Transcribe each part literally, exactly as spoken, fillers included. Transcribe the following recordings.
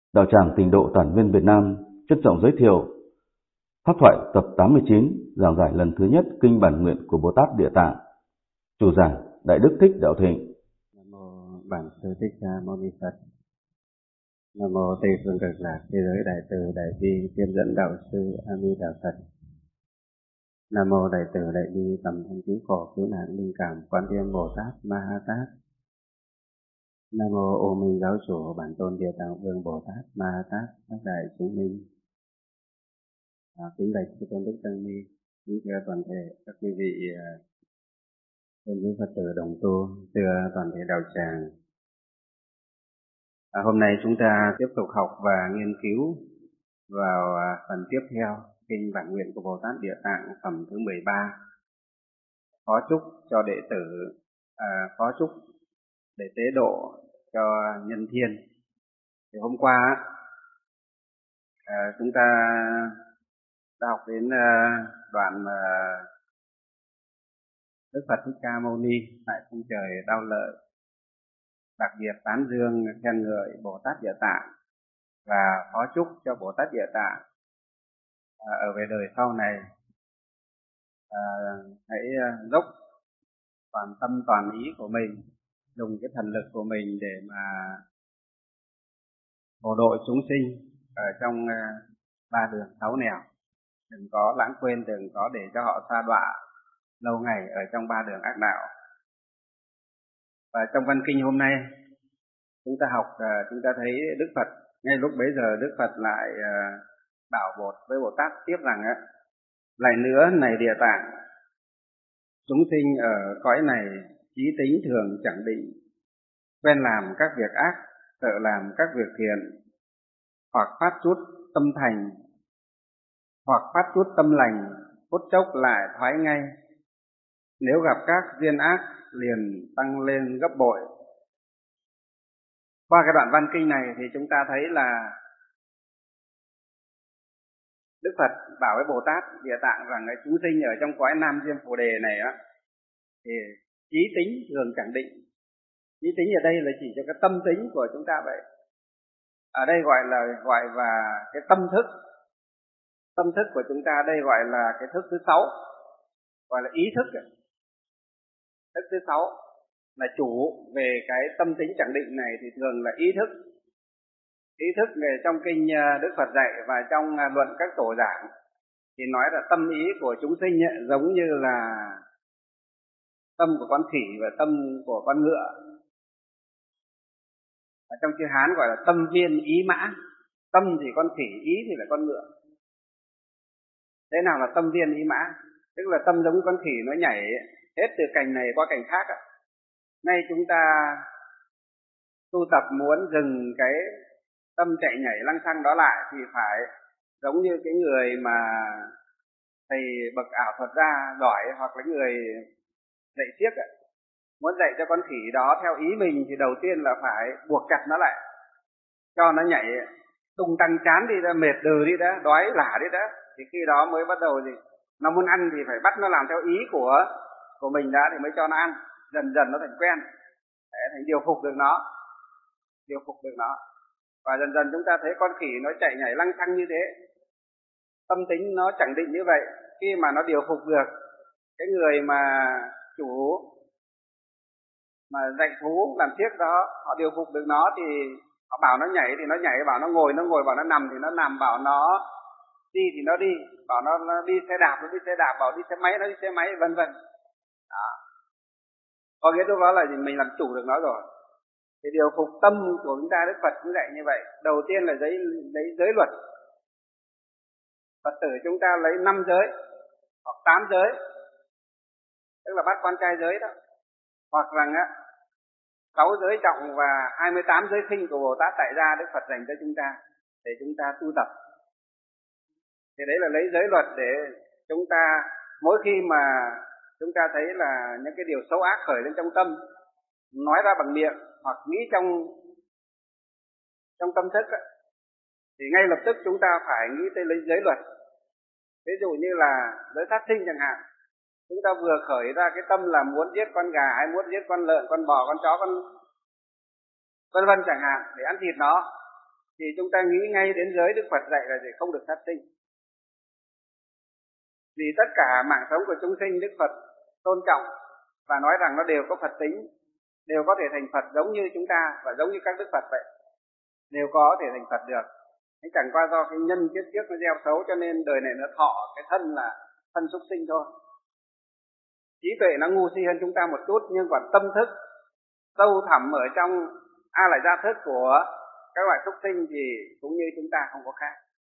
Đạo tràng Tịnh độ Tản Viên Việt Nam trân trọng giới thiệu Pháp thoại tập tám mươi chín, giảng giải lần thứ nhất kinh bản nguyện của Bồ Tát Địa Tạng. Chủ giảng Đại Đức Thích Đạo Thịnh. Nam mô Bản Sư Thích Ca Mâu Ni Phật. Nam mô Tây Phương Cực Lạc Thế Giới Đại Từ Đại Bi Tiếp Dẫn Đạo Sư A Di Đà Phật. Nam mô Đại Từ Đại Bi Tầm Thanh Cứu Khổ Cứu Nạn Linh Cảm Quan Thế Bồ Tát Ma Ha Tát. Nam mô Ô Minh Giáo Chủ Bản Tôn Địa Tạng Vương Bồ Tát Ma Ha Tát. Các đại chúng minh, à, kính bạch sư tôn đức tăng ni, kính thưa toàn thể các quý vị tôn quý Phật tử đồng tu, thưa toàn thể đạo tràng. À, hôm nay chúng ta tiếp tục học và nghiên cứu vào à, phần tiếp theo kinh bản nguyện của Bồ Tát Địa Tạng phẩm thứ mười ba. Phó chúc cho đệ tử, à, phó chúc để tế độ cho nhân thiên. Thì hôm qua à, chúng ta đã học đến à, đoạn à, Đức Phật Thích Ca Mâu Ni tại cung trời Đao Lợi đặc biệt tán dương khen ngợi Bồ Tát Địa Tạng và phó chúc cho Bồ Tát Địa Tạng à, ở về đời sau này à, hãy dốc toàn tâm toàn ý của mình, dùng cái thần lực của mình để mà hộ độ chúng sinh ở trong uh, ba đường sáu nẻo, đừng có lãng quên, đừng có để cho họ sa đọa lâu ngày ở trong ba đường ác đạo. Và trong văn kinh hôm nay chúng ta học, uh, chúng ta thấy Đức Phật ngay lúc bấy giờ Đức Phật lại uh, bảo bột với Bồ Tát tiếp rằng á, lại nữa này Địa Tạng, chúng sinh ở cõi này chí tính thường chẳng định, quen làm các việc ác, sợ làm các việc thiện, hoặc phát chút tâm thành, hoặc phát chút tâm lành, phút chốc lại thoái ngay. Nếu gặp các duyên ác liền tăng lên gấp bội. Qua cái đoạn văn kinh này thì chúng ta thấy là Đức Phật bảo với Bồ Tát Địa Tạng rằng cái chúng sinh ở trong cõi Nam Diêm Phù Đề này á thì chí tính thường chẳng định. Chí tính ở đây là chỉ cho cái tâm tính của chúng ta vậy. Ở đây gọi là gọi là cái tâm thức. Tâm thức của chúng ta đây gọi là cái thức thứ sáu, gọi là ý thức. Thức thứ sáu là chủ về cái tâm tính chẳng định này thì thường là ý thức. Ý thức về trong kinh Đức Phật dạy và trong luận các tổ giảng thì nói là tâm ý của chúng sinh ấy, giống như là tâm của con khỉ và tâm của con ngựa. Ở trong chữ Hán gọi là tâm viên ý mã. Tâm thì con khỉ, ý thì là con ngựa. Thế nào là tâm viên ý mã? Tức là tâm giống con khỉ nó nhảy hết từ cành này qua cành khác. Nay chúng ta tu tập muốn dừng cái tâm chạy nhảy lăng xăng đó lại thì phải giống như cái người mà thầy bậc ảo thuật gia giỏi hoặc là người dạy siếc ấy. Muốn dạy cho con khỉ đó theo ý mình thì đầu tiên là phải buộc chặt nó lại, cho nó nhảy tung tăng chán đi đã, mệt đừ đi đã, đói lả đi đã, thì khi đó mới bắt đầu gì nó muốn ăn thì phải bắt nó làm theo ý của của mình đã thì mới cho nó ăn. Dần dần nó thành quen, để thành điều phục được nó, điều phục được nó. Và dần dần chúng ta thấy con khỉ nó chạy nhảy lăng xăng như thế, tâm tính nó chẳng định như vậy. Khi mà nó điều phục được cái người mà chủ mà dạy thú làm siếc đó, họ điều phục được nó thì họ bảo nó nhảy thì nó nhảy, bảo nó ngồi nó ngồi, bảo nó nằm thì nó nằm, bảo nó đi thì nó đi, bảo nó, nó đi xe đạp nó đi xe đạp, bảo đi xe máy nó đi xe máy, vân vân. Đó. Có nghĩa lúc đó là mình làm chủ được nó rồi. Thì điều phục tâm của chúng ta Đức Phật cũng dạy như vậy. Đầu tiên là lấy, lấy giới luật. Phật tử chúng ta lấy năm giới hoặc tám giới, tức là bắt quan trai giới đó, hoặc rằng á sáu giới trọng và hai mươi tám giới khinh của Bồ Tát tại gia Đức Phật dành cho chúng ta để chúng ta tu tập. Thì đấy là lấy giới luật để chúng ta mỗi khi mà chúng ta thấy là những cái điều xấu ác khởi lên trong tâm, nói ra bằng miệng hoặc nghĩ trong trong tâm thức ấy, thì ngay lập tức chúng ta phải nghĩ tới lấy giới luật. Ví dụ như là giới sát sinh chẳng hạn, chúng ta vừa khởi ra cái tâm là muốn giết con gà hay muốn giết con lợn, con bò, con chó, con vân vân chẳng hạn để ăn thịt nó, thì chúng ta nghĩ ngay đến giới Đức Phật dạy là gì? Không được sát sinh. Vì tất cả mạng sống của chúng sinh Đức Phật tôn trọng và nói rằng nó đều có Phật tính, đều có thể thành Phật giống như chúng ta và giống như các Đức Phật vậy, đều có thể thành Phật được. Thế chẳng qua do cái nhân kiếp trước nó gieo xấu cho nên đời này nó thọ cái thân là thân súc sinh thôi. Trí tuệ nó ngu si hơn chúng ta một chút, nhưng còn tâm thức sâu thẳm ở trong a lại gia thức của các loại súc sinh thì cũng như chúng ta không có khác.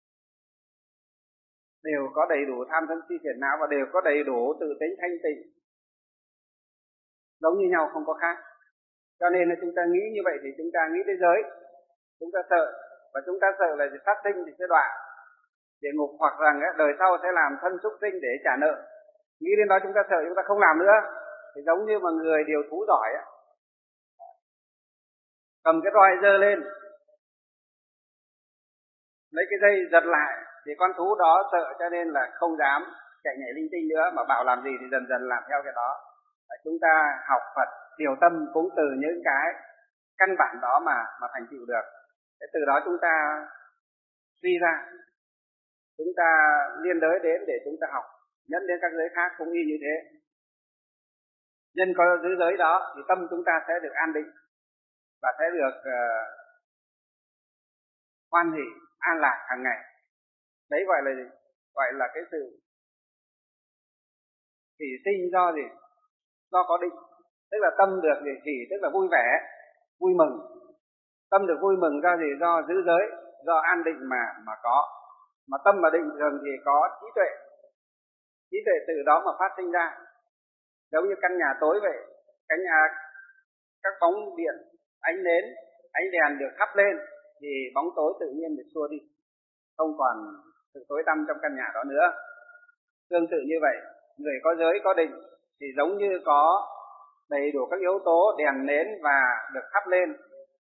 Đều có đầy đủ tham sân si phiền não và đều có đầy đủ tự tính thanh tịnh, giống như nhau không có khác. Cho nên là chúng ta nghĩ như vậy thì chúng ta nghĩ tới giới, chúng ta sợ, và chúng ta sợ là sát sinh thì sẽ đọa địa ngục, hoặc rằng đời sau sẽ làm thân súc sinh để trả nợ. Nghĩ đến đó chúng ta sợ, chúng ta không làm nữa. Thì giống như mà người điều thú giỏi á, cầm cái roi giơ lên, lấy cái dây giật lại, thì con thú đó sợ cho nên là không dám chạy nhảy linh tinh nữa, mà bảo làm gì thì dần dần làm theo cái đó. Chúng ta học Phật điều tâm cũng từ những cái căn bản đó mà mà thành tựu được. Thế từ đó chúng ta suy ra, chúng ta liên đới đến để chúng ta học, nhân đến các giới khác cũng y như thế. Nhân có giữ giới đó thì tâm chúng ta sẽ được an định và sẽ được uh, hoan hỷ, an lạc hàng ngày. Đấy gọi là gì? Gọi là cái sự hỷ sinh do gì? Do có định. Tức là tâm được gì? Hỷ tức là vui vẻ, vui mừng. Tâm được vui mừng do gì? Do giữ giới, do an định mà mà có. Mà tâm mà định thường thì có trí tuệ. Trí tuệ từ đó mà phát sinh ra. Giống như căn nhà tối vậy, căn nhà các bóng điện, ánh nến, ánh đèn được thắp lên thì bóng tối tự nhiên được xua đi, không còn sự tối tăm trong căn nhà đó nữa. Tương tự như vậy, người có giới có định thì giống như có đầy đủ các yếu tố đèn nến và được thắp lên,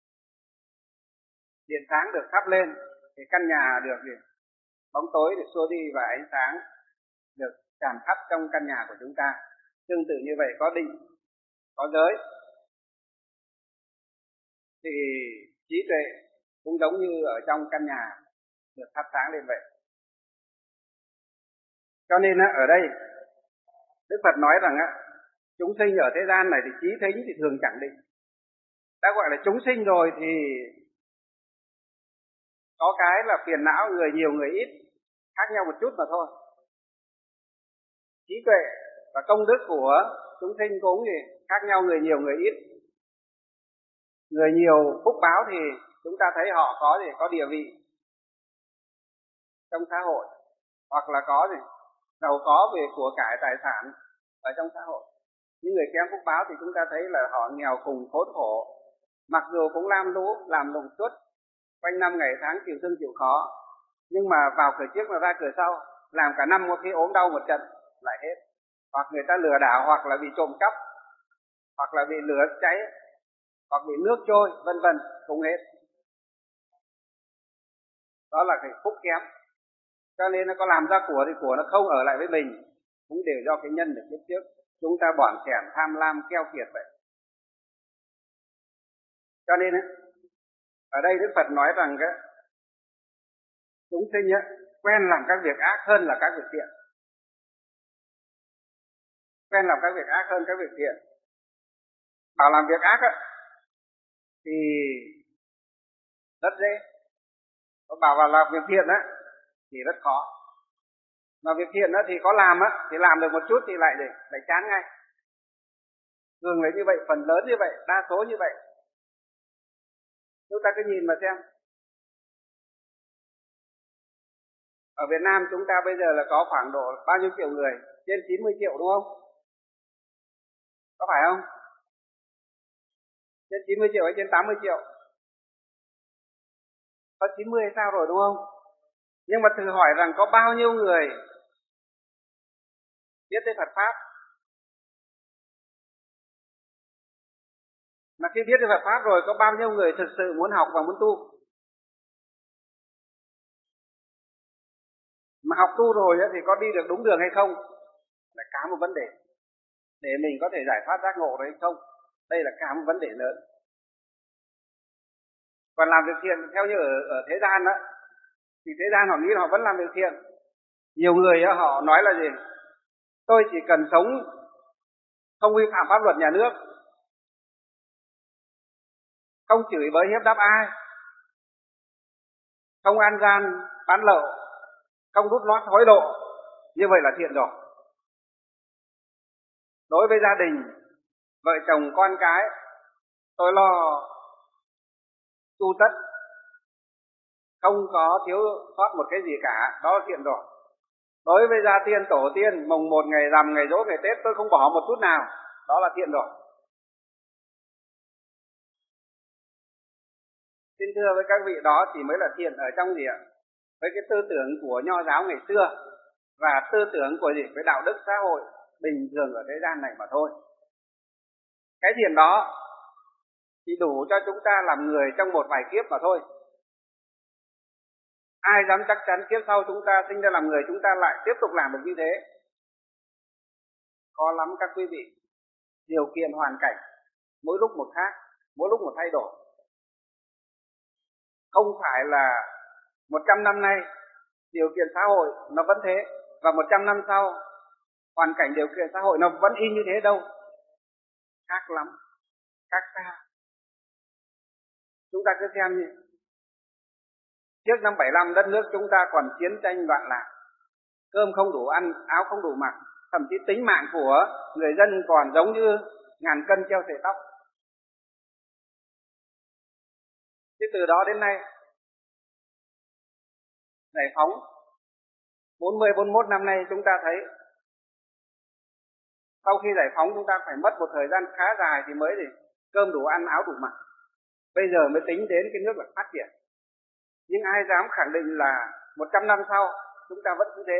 điện sáng được thắp lên thì căn nhà được gì? Bóng tối được xua đi và ánh sáng được tràn khắp trong căn nhà của chúng ta. Tương tự như vậy, có định, có giới thì trí tuệ cũng giống như ở trong căn nhà được thắp sáng lên vậy. Cho nên ở đây Đức Phật nói rằng chúng sinh ở thế gian này thì trí thính thì thường chẳng định. Đã gọi là chúng sinh rồi thì có cái là phiền não, người nhiều người ít, khác nhau một chút mà thôi. Trí tuệ và công đức của chúng sinh cũng thì khác nhau, người nhiều người ít. Người nhiều phúc báo thì chúng ta thấy họ có gì? Có địa vị trong xã hội, hoặc là có gì? Giàu có về của cải tài sản ở trong xã hội. Những người kém phúc báo thì chúng ta thấy là họ nghèo cùng khốn khổ, mặc dù cũng lam lũ làm lụng suốt quanh năm ngày tháng chịu thương chịu khó, nhưng mà vào cửa trước mà ra cửa sau, làm cả năm có khi ốm đau một trận lại hết, hoặc người ta lừa đảo, hoặc là bị trộm cắp, hoặc là bị lửa cháy, hoặc bị nước trôi, vân vân, cũng hết. Đó là cái phúc kém. Cho nên nó có làm ra của thì của nó không ở lại với mình, cũng đều do cái nhân được kiếp trước chúng ta bỏn sẻn tham lam keo kiệt vậy. Cho nên ở đây Đức Phật nói rằng cái chúng sinh á, quen làm các việc ác hơn là các việc thiện. Quen làm các việc ác hơn các việc thiện. Bảo làm việc ác á thì rất dễ, bảo vào làm việc thiện á thì rất khó. Mà việc thiện á thì có làm á thì làm được một chút thì lại để lại chán ngay. Thường là như vậy, phần lớn như vậy, đa số như vậy. Chúng ta cứ nhìn mà xem. Ở Việt Nam chúng ta bây giờ là có khoảng độ bao nhiêu triệu người? Trên chín mươi triệu đúng không? Có phải không? Trên chín mươi triệu hay trên tám mươi triệu? Có chín mươi hay sao rồi đúng không? Nhưng mà thử hỏi rằng có bao nhiêu người biết tới Phật Pháp? Mà khi biết tới Phật Pháp rồi, có bao nhiêu người thực sự muốn học và muốn tu? Mà học tu rồi thì có đi được đúng đường hay không? Là cả một vấn đề. Để mình có thể giải thoát giác ngộ đấy hay không? Đây là cả một vấn đề lớn. Còn làm việc thiện theo như ở, ở thế gian đó, thì thế gian họ nghĩ là họ vẫn làm việc thiện. Nhiều người đó, họ nói là gì? Tôi chỉ cần sống không vi phạm pháp luật nhà nước, không chửi bới hiếp đáp ai, không ăn gian bán lậu, không đút lót hối lộ, như vậy là thiện rồi. Đối với gia đình, vợ chồng con cái, tôi lo tu tất, không có thiếu sót một cái gì cả, đó là thiện rồi. Đối với gia tiên tổ tiên, mồng một ngày rằm, ngày giỗ, ngày Tết, tôi không bỏ một chút nào, đó là thiện rồi. Xin thưa với các vị, đó chỉ mới là thiện ở trong gì ạ? Với cái tư tưởng của nho giáo ngày xưa và tư tưởng của gì? Với đạo đức xã hội bình thường ở thế gian này mà thôi. Cái thiện đó chỉ đủ cho chúng ta làm người trong một vài kiếp mà thôi. Ai dám chắc chắn kiếp sau chúng ta sinh ra làm người chúng ta lại tiếp tục làm được như thế? Khó lắm các quý vị. Điều kiện hoàn cảnh mỗi lúc một khác, mỗi lúc một thay đổi. Không phải là một trăm năm nay điều kiện xã hội nó vẫn thế, và một trăm năm sau hoàn cảnh điều kiện xã hội nó vẫn y như thế đâu. Khác lắm, khác xa. Chúng ta cứ xem như trước năm bảy lăm đất nước chúng ta còn chiến tranh loạn lạc, cơm không đủ ăn, áo không đủ mặc, thậm chí tính mạng của người dân còn giống như ngàn cân treo sợi tóc. Chứ từ đó đến nay giải phóng bốn mươi bốn mươi mốt năm nay chúng ta thấy sau khi giải phóng chúng ta phải mất một thời gian khá dài thì mới gì cơm đủ ăn, áo đủ mặc. Bây giờ mới tính đến cái nước là phát triển. Nhưng ai dám khẳng định là một trăm năm sau chúng ta vẫn như thế?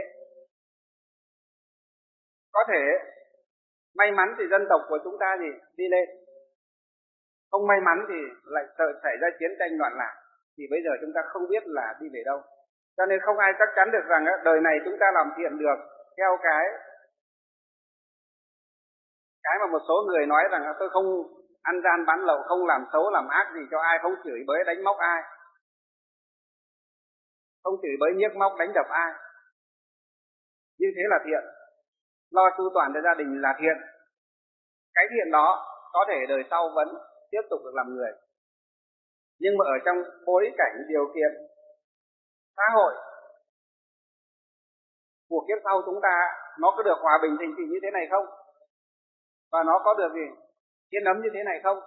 Có thể may mắn thì dân tộc của chúng ta gì đi lên, không may mắn thì lại sợ xảy ra chiến tranh loạn lạc, thì bây giờ chúng ta không biết là đi về đâu. Cho nên không ai chắc chắn được rằng đời này chúng ta làm thiện được theo cái cái mà một số người nói rằng tôi không ăn gian bán lậu, không làm xấu làm ác gì cho ai, không chửi bới đánh móc ai, không chửi bới nhiếc móc đánh đập ai, như thế là thiện. Lo chu toàn cho gia đình là thiện. Cái thiện đó có thể đời sau vẫn tiếp tục được làm người, nhưng mà ở trong bối cảnh điều kiện xã hội của kiếp sau chúng ta nó có được hòa bình thịnh trị như thế này không? Và nó có được gì yên ấm như thế này không?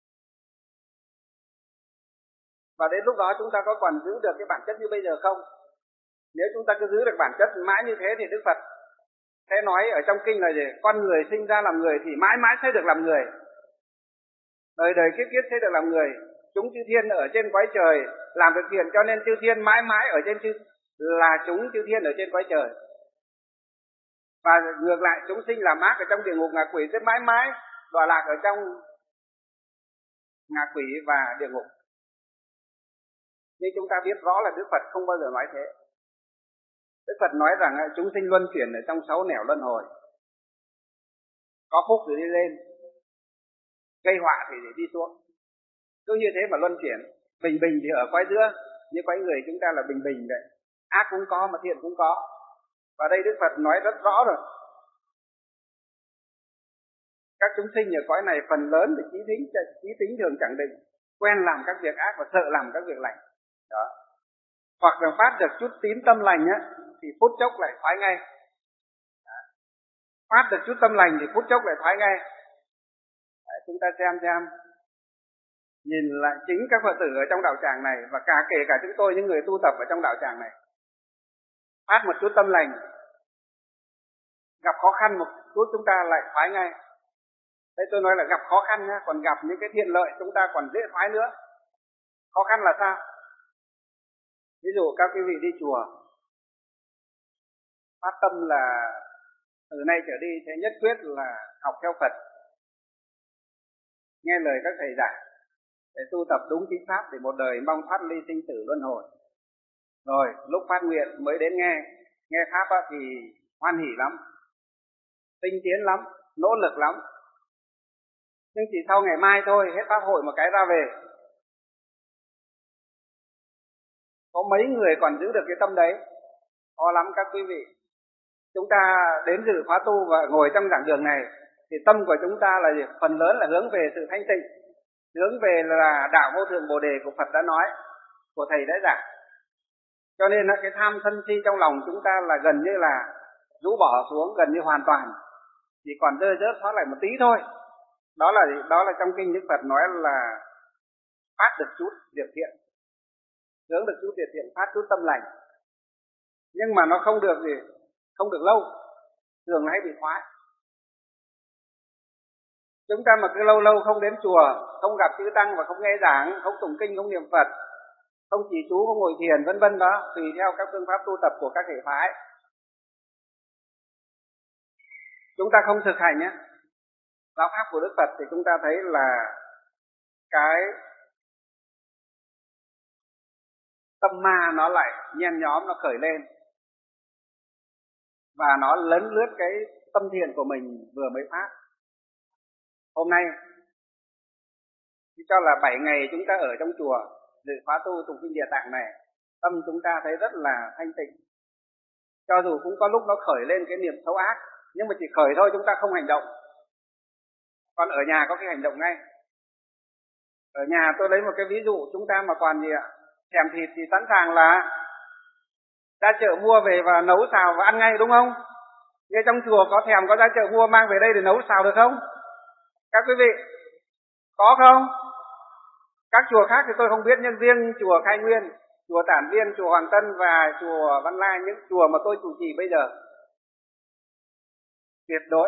Và đến lúc đó chúng ta có còn giữ được cái bản chất như bây giờ không? Nếu chúng ta cứ giữ được bản chất mãi như thế thì Đức Phật sẽ nói ở trong kinh là gì? Con người sinh ra làm người thì mãi mãi sẽ được làm người, đời đời kiếp kiếp sẽ được làm người. Chúng chư thiên ở trên cõi trời làm việc thiện, cho nên chư thiên mãi mãi ở trên chư là chúng chư thiên ở trên cõi trời. Và ngược lại chúng sinh làm ác ở trong địa ngục ngạ quỷ sẽ mãi mãi đọa lạc ở trong ngạ quỷ và địa ngục. Nhưng chúng ta biết rõ là Đức Phật không bao giờ nói thế. Đức Phật nói rằng chúng sinh luân chuyển ở trong sáu nẻo luân hồi, có phúc thì đi lên, gây họa thì để đi xuống. Cứ như thế mà luân chuyển. Bình bình thì ở quái giữa, như quái người chúng ta là bình bình vậy. Ác cũng có mà thiện cũng có. Và đây Đức Phật nói rất rõ rồi. Các chúng sinh ở cõi này phần lớn thì trí tính, trí tính thường chẳng định, quen làm các việc ác và sợ làm các việc lành. Đó. Hoặc là phát được chút tín tâm lành á, thì phút chốc lại thoái ngay. Đó. Phát được chút tâm lành thì phút chốc lại thoái ngay. Đấy, chúng ta xem xem, nhìn lại chính các Phật tử ở trong đạo tràng này, và cả kể cả chúng tôi những người tu tập ở trong đạo tràng này, phát một chút tâm lành, gặp khó khăn một chút chúng ta lại thoái ngay. Đây tôi nói là gặp khó khăn nhá, còn gặp những cái thiện lợi chúng ta còn dễ thoái nữa. Khó khăn là sao? Ví dụ các quý vị đi chùa, phát tâm là từ nay trở đi sẽ nhất quyết là học theo Phật, nghe lời các thầy giảng, để tu tập đúng chính pháp, để một đời mong thoát ly sinh tử luân hồi. Rồi lúc phát nguyện mới đến nghe, nghe pháp thì hoan hỉ lắm, tinh tiến lắm, nỗ lực lắm. Nhưng chỉ sau ngày mai thôi, hết pháp hội một cái ra về. Có mấy người còn giữ được cái tâm đấy? Khó lắm các quý vị. Chúng ta đến dự khóa tu và ngồi trong giảng đường này thì tâm của chúng ta là gì? Phần lớn là hướng về sự thanh tịnh, hướng về là đạo vô thượng Bồ đề của Phật đã nói, của Thầy đã giảng. Cho nên là cái tham sân si trong lòng chúng ta là gần như là rũ bỏ xuống, gần như hoàn toàn, chỉ còn rơi rớt thoát lại một tí thôi. Đó là đó là trong kinh Đức Phật nói là phát được chút việc thiện, hướng được chút việc thiện, phát chút tâm lành. Nhưng mà nó không được gì, không được lâu, thường hay bị thoái. Chúng ta mà cứ lâu lâu không đến chùa, không gặp chư tăng và không nghe giảng, không tụng kinh, không niệm Phật, không trì chú, không ngồi thiền, vân vân đó, tùy theo các phương pháp tu tập của các thể phái, chúng ta không thực hành nhé, giáo pháp của Đức Phật thì chúng ta thấy là cái tâm ma nó lại nhen nhóm, nó khởi lên và nó lấn lướt cái tâm thiện của mình vừa mới phát. Hôm nay cho là bảy ngày chúng ta ở trong chùa dự khóa tu tụng kinh Địa Tạng này, tâm chúng ta thấy rất là thanh tịnh. Cho dù cũng có lúc nó khởi lên cái niệm xấu ác, nhưng mà chỉ khởi thôi, chúng ta không hành động. Còn ở nhà có cái hành động ngay. Ở nhà tôi lấy một cái ví dụ, chúng ta mà còn gì ạ, thèm thịt thì sẵn sàng là ra chợ mua về và nấu xào và ăn ngay, đúng không? Như trong chùa có thèm có ra chợ mua mang về đây để nấu xào được không? Các quý vị, có không? Các chùa khác thì tôi không biết, nhưng riêng chùa Khai Nguyên, chùa Tản Viên, chùa Hoàng Tân và chùa Văn Lai, những chùa mà tôi chủ trì bây giờ, tuyệt đối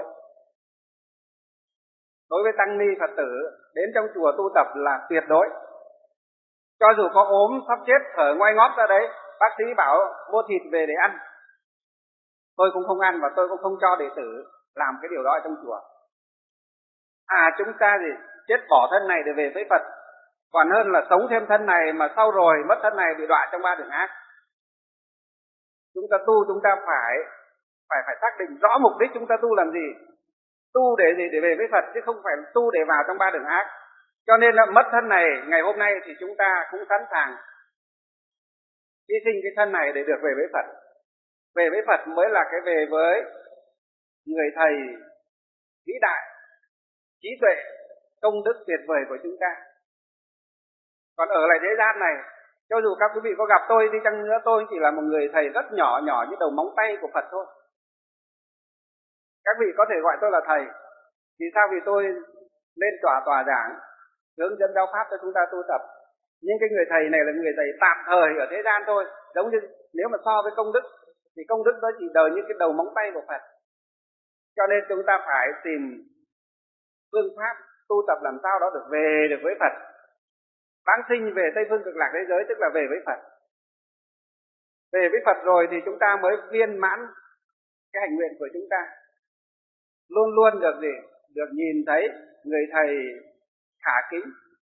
đối với tăng ni Phật tử đến trong chùa tu tập là tuyệt đối. Cho dù có ốm sắp chết thở ngoai ngóp ra đấy, bác sĩ bảo mua thịt về để ăn, tôi cũng không ăn và tôi cũng không cho đệ tử làm cái điều đó trong chùa. À, chúng ta gì chết bỏ thân này để về với Phật, còn hơn là sống thêm thân này mà sau rồi mất thân này bị đọa trong ba đường ác. Chúng ta tu, chúng ta phải phải phải xác định rõ mục đích chúng ta tu làm gì. Tu để gì? Để về với Phật, chứ không phải tu để vào trong ba đường ác. Cho nên là mất thân này ngày hôm nay thì chúng ta cũng sẵn sàng hy sinh cái thân này để được về với Phật. Về với Phật mới là cái về với người thầy vĩ đại, trí tuệ, công đức tuyệt vời của chúng ta. Còn ở lại thế gian này, cho dù các quý vị có gặp tôi đi chăng nữa, tôi chỉ là một người thầy rất nhỏ nhỏ như đầu móng tay của Phật thôi. Các vị có thể gọi tôi là thầy. Vì sao? Vì tôi lên tòa tòa giảng, hướng dẫn giáo pháp cho chúng ta tu tập. Nhưng cái người thầy này là người thầy tạm thời ở thế gian thôi. Giống như nếu mà so với công đức, thì công đức đó chỉ đời như cái đầu móng tay của Phật. Cho nên chúng ta phải tìm phương pháp tu tập làm sao đó được về được với Phật. Vãng sinh về Tây Phương Cực Lạc thế giới, tức là về với Phật. Về với Phật rồi thì chúng ta mới viên mãn cái hành nguyện của chúng ta. Luôn luôn được gì? Được nhìn thấy người thầy khả kính,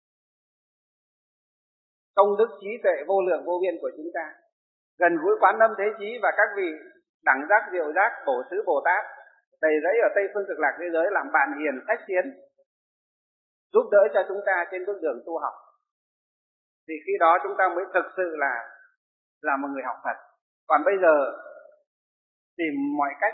công đức trí tuệ vô lượng vô biên của chúng ta, gần gũi Quán Âm Thế Chí và các vị đẳng giác diệu giác bổ xứ Bồ Tát đầy rẫy ở Tây Phương Cực Lạc thế giới làm bạn hiền khách tiến, giúp đỡ cho chúng ta trên bước đường tu học. Thì khi đó chúng ta mới thực sự là là một người học Phật. Còn bây giờ tìm mọi cách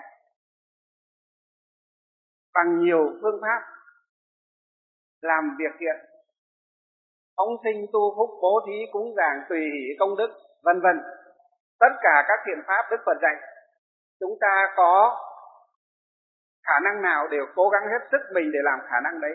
bằng nhiều phương pháp làm việc thiện, phóng sinh tu phúc, bố thí cúng dường, tùy hỷ công đức, vân vân. Tất cả các thiện pháp Đức Phật dạy, chúng ta có khả năng nào đều cố gắng hết sức mình để làm khả năng đấy.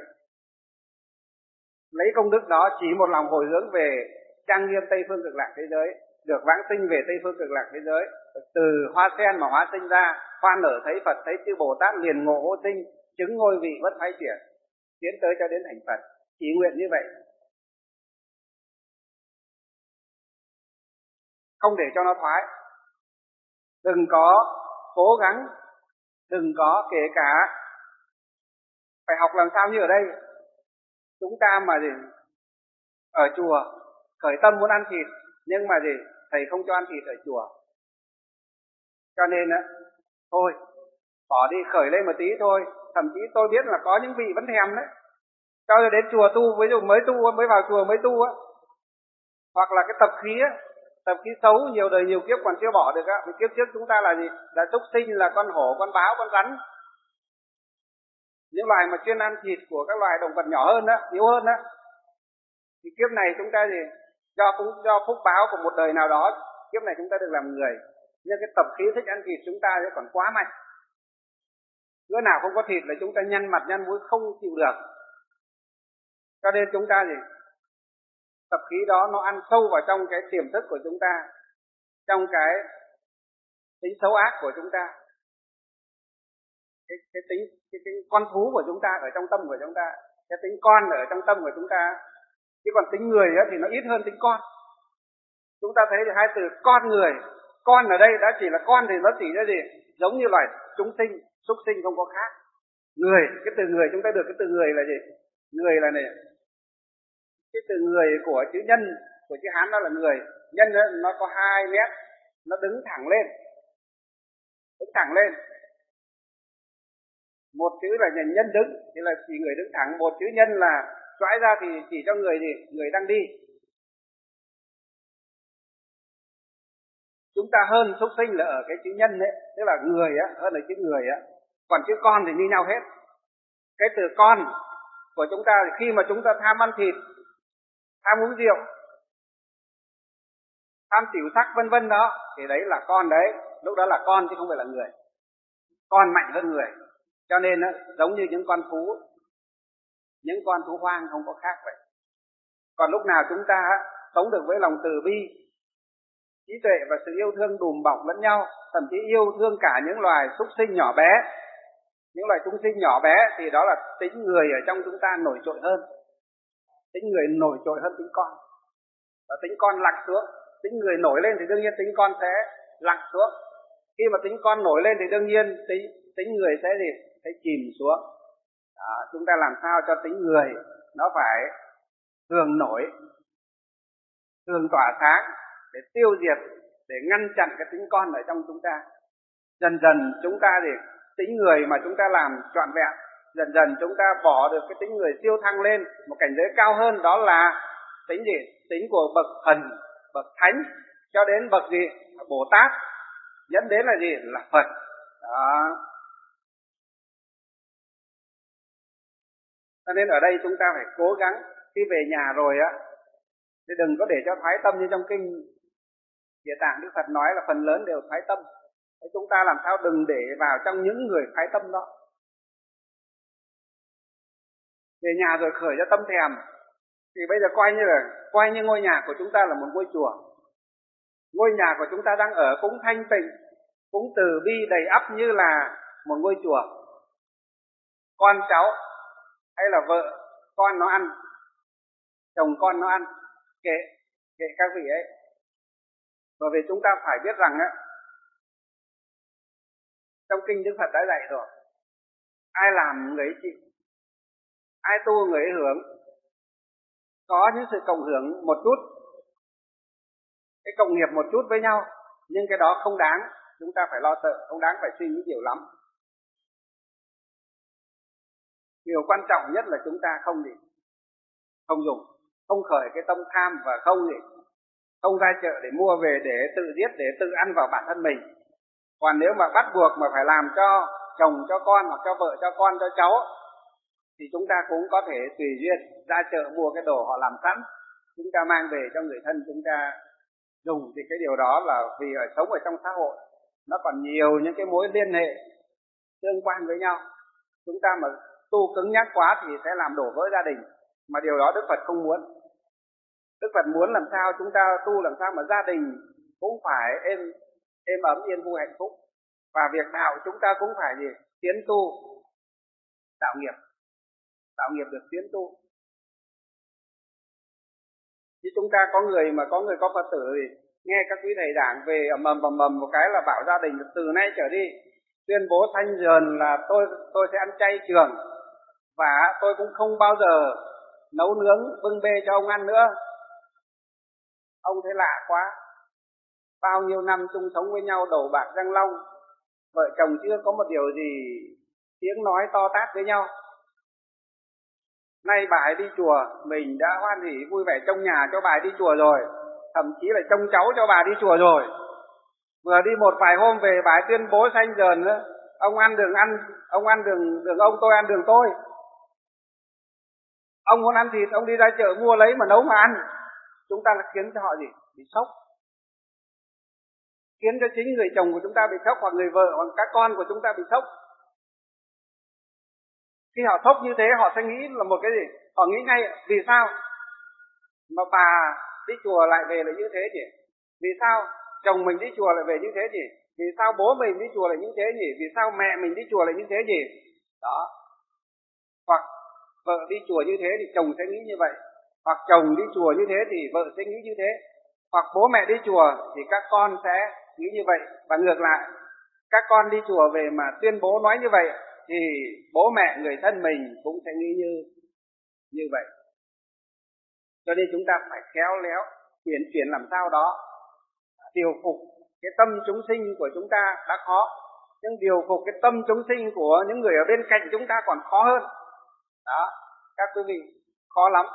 Lấy công đức đó chỉ một lòng hồi hướng về trang nghiêm Tây Phương Cực Lạc thế giới, được vãng sinh về Tây Phương Cực Lạc thế giới. Từ hoa sen mà hóa sinh ra, hoa nở thấy Phật, thấy chư Bồ Tát liền ngộ vô sinh, chứng ngôi vị bất thoái chuyển, tiến tới cho đến thành Phật. Chỉ nguyện như vậy, không để cho nó thoái. Đừng có cố gắng, đừng có kể cả phải học làm sao như ở đây. Chúng ta mà gì ở chùa khởi tâm muốn ăn thịt, nhưng mà gì thầy không cho ăn thịt ở chùa, cho nên á thôi bỏ đi, khởi lên một tí thôi. Thậm chí tôi biết là có những vị vẫn thèm đấy, cho đến chùa tu, ví dụ mới tu mới vào chùa mới tu á, hoặc là cái tập khí á, tập khí xấu nhiều đời nhiều kiếp còn chưa bỏ được á. Vì kiếp trước chúng ta là gì? Là súc sinh, là con hổ, con báo, con rắn, những loài mà chuyên ăn thịt của các loài động vật nhỏ hơn á, yếu hơn á. Thì kiếp này chúng ta gì? Do cũng do phúc báo của một đời nào đó, kiếp này chúng ta được làm người. Nhưng cái tập khí thích ăn thịt chúng ta sẽ còn quá mạnh. Bữa nào không có thịt là chúng ta nhăn mặt nhăn mũi không chịu được. Cho nên chúng ta gì? Tập khí đó nó ăn sâu vào trong cái tiềm thức của chúng ta, trong cái tính xấu ác của chúng ta, cái, cái tính cái, cái con thú của chúng ta ở trong tâm của chúng ta, cái tính con ở trong tâm của chúng ta. Chứ còn tính người thì nó ít hơn tính con. Chúng ta thấy thì hai từ con người, con ở đây đã chỉ là con thì nó chỉ là gì? Giống như loài chúng sinh, súc sinh không có khác. Người, cái từ người chúng ta được cái từ người là gì? Người là này, cái từ người của chữ nhân, của chữ Hán đó là người. Nhân đó, nó có hai mét, nó đứng thẳng lên, đứng thẳng lên. Một chữ là nhân đứng, thì là chỉ người đứng thẳng. Một chữ nhân là xoãi ra thì chỉ cho người gì? Người đang đi. Chúng ta hơn súc sinh là ở cái chữ nhân đấy, tức là người á, hơn là chữ người á. Còn chữ con thì như nhau hết. Cái từ con của chúng ta thì khi mà chúng ta tham ăn thịt, tham uống rượu, tham tiểu sắc vân vân đó, thì đấy là con đấy. Lúc đó là con chứ không phải là người. Con mạnh hơn người. Cho nên á, giống như những con thú, những con thú hoang không có khác vậy. Còn lúc nào chúng ta sống được với lòng từ bi, trí tuệ và sự yêu thương đùm bọc lẫn nhau, thậm chí yêu thương cả những loài súc sinh nhỏ bé, những loài chúng sinh nhỏ bé, thì đó là tính người ở trong chúng ta nổi trội hơn. Tính người nổi trội hơn tính con. Và tính con lặng xuống. Tính người nổi lên thì đương nhiên tính con sẽ lặng xuống. Khi mà tính con nổi lên thì đương nhiên tính, tính người sẽ gì? Sẽ chìm xuống. Đó, chúng ta làm sao cho tính người nó phải thường nổi, thường tỏa sáng để tiêu diệt, để ngăn chặn cái tính con ở trong chúng ta. Dần dần chúng ta thì tính người mà chúng ta làm trọn vẹn, dần dần chúng ta bỏ được cái tính người siêu thăng lên một cảnh giới cao hơn, đó là tính gì? Tính của bậc thần, bậc thánh, cho đến bậc gì? Bồ Tát, dẫn đến là gì? Là Phật. Đó. Cho nên ở đây chúng ta phải cố gắng khi về nhà rồi á, thì đừng có để cho thoái tâm như trong kinh Địa Tạng Đức Phật nói là phần lớn đều thoái tâm. Thế chúng ta làm sao đừng để vào trong những người thoái tâm đó. Về nhà rồi khởi ra tâm thèm, thì bây giờ coi như là coi như ngôi nhà của chúng ta là một ngôi chùa. Ngôi nhà của chúng ta đang ở cũng thanh tịnh, cũng từ bi đầy ắp như là một ngôi chùa. Con cháu hay là vợ con nó ăn, chồng con nó ăn, kệ kệ các vị ấy. Bởi vì chúng ta phải biết rằng á, trong kinh Đức Phật đã dạy rồi, ai làm người ấy chịu, ai tu người ấy hưởng. Có những sự cộng hưởng một chút, cái cộng nghiệp một chút với nhau, nhưng cái đó không đáng chúng ta phải lo sợ, không đáng phải suy nghĩ nhiều lắm. Điều quan trọng nhất là chúng ta không gì, không dùng, không khởi cái tâm tham và không gì, không ra chợ để mua về để tự giết, để tự ăn vào bản thân mình. Còn nếu mà bắt buộc mà phải làm cho chồng, cho con, hoặc cho vợ, cho con, cho cháu, thì chúng ta cũng có thể tùy duyên ra chợ mua cái đồ họ làm sẵn, chúng ta mang về cho người thân chúng ta dùng. Thì cái điều đó là vì ở sống ở trong xã hội nó còn nhiều những cái mối liên hệ tương quan với nhau. Chúng ta mà tu cứng nhắc quá thì sẽ làm đổ vỡ gia đình, mà điều đó Đức Phật không muốn. Đức Phật muốn làm sao chúng ta tu làm sao mà gia đình cũng phải êm êm ấm, yên vui, hạnh phúc. Và việc đạo chúng ta cũng phải gì? Tiến tu, đạo nghiệp, đạo nghiệp được tiến tu. Chứ chúng ta có người mà có người có Phật tử thì nghe các quý thầy giảng về ầm ầm ầm ầm một cái là bảo gia đình từ nay trở đi tuyên bố thanh dần là tôi tôi sẽ ăn chay trường, và tôi cũng không bao giờ nấu nướng bưng bê cho ông ăn nữa. Ông thấy lạ quá, bao nhiêu năm chung sống với nhau đầu bạc răng long, vợ chồng chưa có một điều gì tiếng nói to tát với nhau. Nay bà ấy đi chùa, mình đã hoan hỉ vui vẻ trong nhà cho bà ấy đi chùa rồi, thậm chí là trông cháu cho bà đi chùa rồi. Vừa đi một vài hôm về bà ấy tuyên bố xanh dờn nữa, ông ăn đường ăn, ông ăn đường đường ông, tôi ăn đường tôi. Ông muốn ăn thịt, ông đi ra chợ mua lấy mà nấu mà ăn. Chúng ta là khiến cho họ gì? Bị sốc. Khiến cho chính người chồng của chúng ta bị sốc, hoặc người vợ, hoặc các con của chúng ta bị sốc. Khi họ sốc như thế, họ sẽ nghĩ là một cái gì? Họ nghĩ ngay, vì sao mà bà đi chùa lại về là như thế nhỉ? Vì sao chồng mình đi chùa lại về như thế nhỉ? Vì sao bố mình đi chùa lại như thế nhỉ? Vì sao mẹ mình đi chùa lại như thế nhỉ? Đó. Hoặc vợ đi chùa như thế thì chồng sẽ nghĩ như vậy. Hoặc chồng đi chùa như thế thì vợ sẽ nghĩ như thế. Hoặc bố mẹ đi chùa thì các con sẽ nghĩ như vậy. Và ngược lại, các con đi chùa về mà tuyên bố nói như vậy thì bố mẹ, người thân mình cũng sẽ nghĩ như như vậy. Cho nên chúng ta phải khéo léo chuyển chuyển làm sao đó điều phục cái tâm chúng sinh của chúng ta đã khó, nhưng điều phục cái tâm chúng sinh của những người ở bên cạnh chúng ta còn khó hơn. Đó, các quý vị, khó lắm.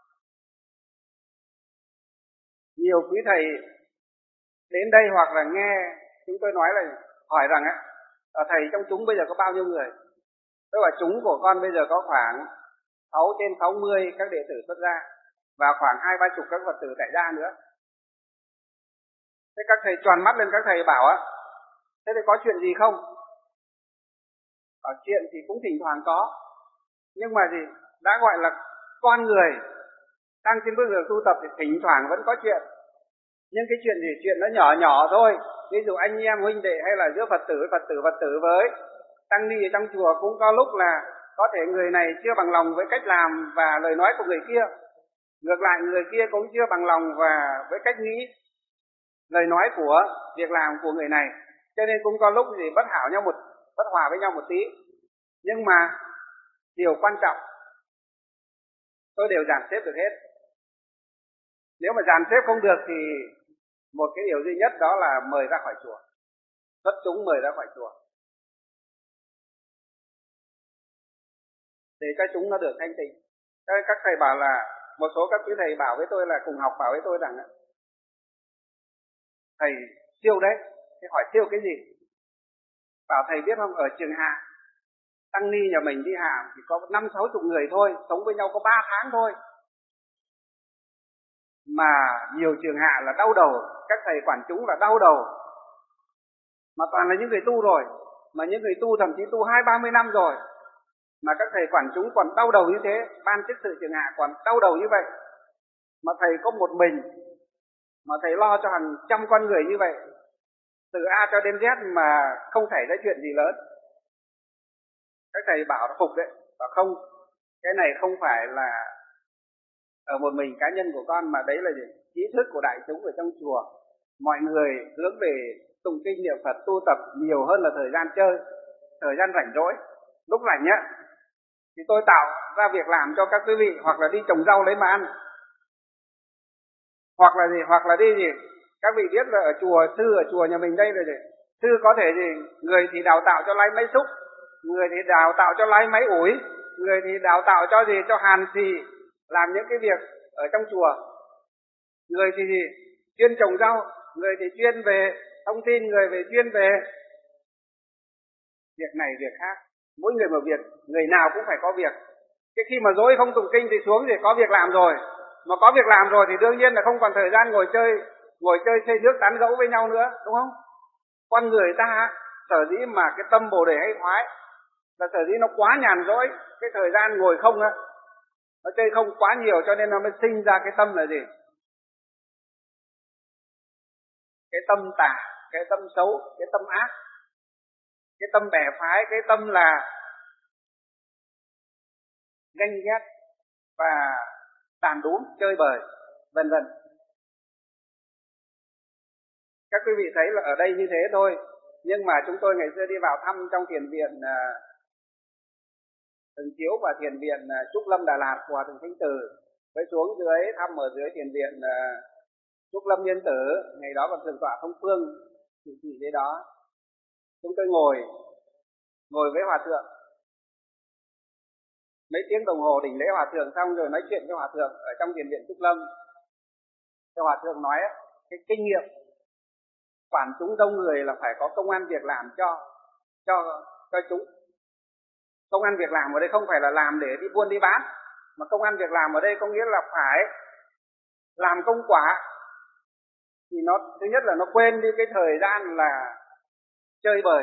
Nhiều quý thầy đến đây hoặc là nghe chúng tôi nói là hỏi rằng á, thầy trong chúng bây giờ có bao nhiêu người? Tức là chúng của con bây giờ có khoảng sáu trên sáu mươi các đệ tử xuất gia và khoảng hai ba chục các Phật tử tại gia nữa. Thế các thầy tròn mắt lên, các thầy bảo á, thế thì có chuyện gì không? Ở chuyện thì cũng thỉnh thoảng có, nhưng mà gì? Đã gọi là con người đang trên bước đường tu tập thì thỉnh thoảng vẫn có chuyện. Nhưng cái chuyện gì? Chuyện nó nhỏ nhỏ thôi. Ví dụ anh em huynh đệ hay là giữa Phật tử Phật tử Phật tử với tăng ni ở trong chùa cũng có lúc là có thể người này chưa bằng lòng với cách làm và lời nói của người kia. Ngược lại người kia cũng chưa bằng lòng và với cách nghĩ, lời nói của việc làm của người này. Cho nên cũng có lúc gì bất hảo nhau một, bất hòa với nhau một tí. Nhưng mà điều quan trọng tôi đều dàn xếp được hết. Nếu mà dàn xếp không được thì một cái điều duy nhất đó là mời ra khỏi chùa, xuất chúng mời ra khỏi chùa, để cho chúng nó được thanh tịnh. Các thầy bảo là, một số các quý thầy bảo với tôi là cùng học bảo với tôi rằng thầy siêu đấy. Thế hỏi siêu cái gì? Bảo thầy biết không, ở trường Hạ, tăng ni nhà mình đi Hạ chỉ có năm sáu chục người thôi, sống với nhau có ba tháng thôi. Mà nhiều trường Hạ là đau đầu, các thầy quản chúng là đau đầu. Mà toàn là những người tu rồi, mà những người tu thậm chí tu hai ba mươi năm rồi. Mà các thầy quản chúng còn đau đầu như thế, ban chức sự trường Hạ còn đau đầu như vậy. Mà thầy có một mình, mà thầy lo cho hàng trăm con người như vậy, từ A cho đến Z mà không xảy ra chuyện gì lớn. Các thầy bảo là phục đấy, bảo không, cái này không phải là ở một mình cá nhân của con, mà đấy là gì? Ý thức của đại chúng ở trong chùa. Mọi người hướng về tụng kinh niệm Phật tu tập nhiều hơn là thời gian chơi, thời gian rảnh rỗi. Lúc rảnh nhá, thì tôi tạo ra việc làm cho các quý vị, hoặc là đi trồng rau lấy mà ăn, hoặc là gì, hoặc là đi gì. Các vị biết là ở chùa, sư ở chùa nhà mình đây là gì? Sư có thể gì, người thì đào tạo cho lái máy xúc, người thì đào tạo cho lái máy ủi, người thì đào tạo cho gì, cho hàn xì, làm những cái việc ở trong chùa. Người thì gì, chuyên trồng rau, người thì chuyên về thông tin, người về chuyên về việc này việc khác. Mỗi người một việc, người nào cũng phải có việc. Cái khi mà dối không tụng kinh thì xuống thì có việc làm rồi. Mà có việc làm rồi thì đương nhiên là không còn thời gian ngồi chơi, ngồi chơi xây nước tán gẫu với nhau nữa, đúng không? Con người ta sở dĩ mà cái tâm bồ đề hay thoái là sở dĩ nó quá nhàn rỗi, cái thời gian ngồi không á, nó chơi không quá nhiều, cho nên nó mới sinh ra cái tâm là gì? Cái tâm tà, cái tâm xấu, cái tâm ác, cái tâm bè phái, cái tâm là ganh ghét và tàn đốn, chơi bời, vân vân. Các quý vị thấy là ở đây như thế thôi, nhưng mà chúng tôi ngày xưa đi vào thăm trong thiền viện uh, Thường Chiếu và thiền viện uh, Trúc Lâm Đà Lạt của Hòa Thượng Thanh Từ, với xuống dưới thăm ở dưới thiền viện uh, Trúc Lâm Nhân Tử, ngày đó còn thượng tọa Thông Phương chủ trì dưới đó. Chúng tôi ngồi ngồi với hòa thượng mấy tiếng đồng hồ đỉnh lễ hòa thượng, xong rồi nói chuyện với hòa thượng ở trong thiền viện Trúc Lâm. Theo Hòa Thượng nói, cái kinh nghiệm quản chúng đông người là phải có công ăn việc làm cho cho cho chúng. Công ăn việc làm ở đây không phải là làm để đi buôn đi bán, mà công ăn việc làm ở đây có nghĩa là phải làm công quả. Thì nó thứ nhất là nó quên đi cái thời gian là chơi bời,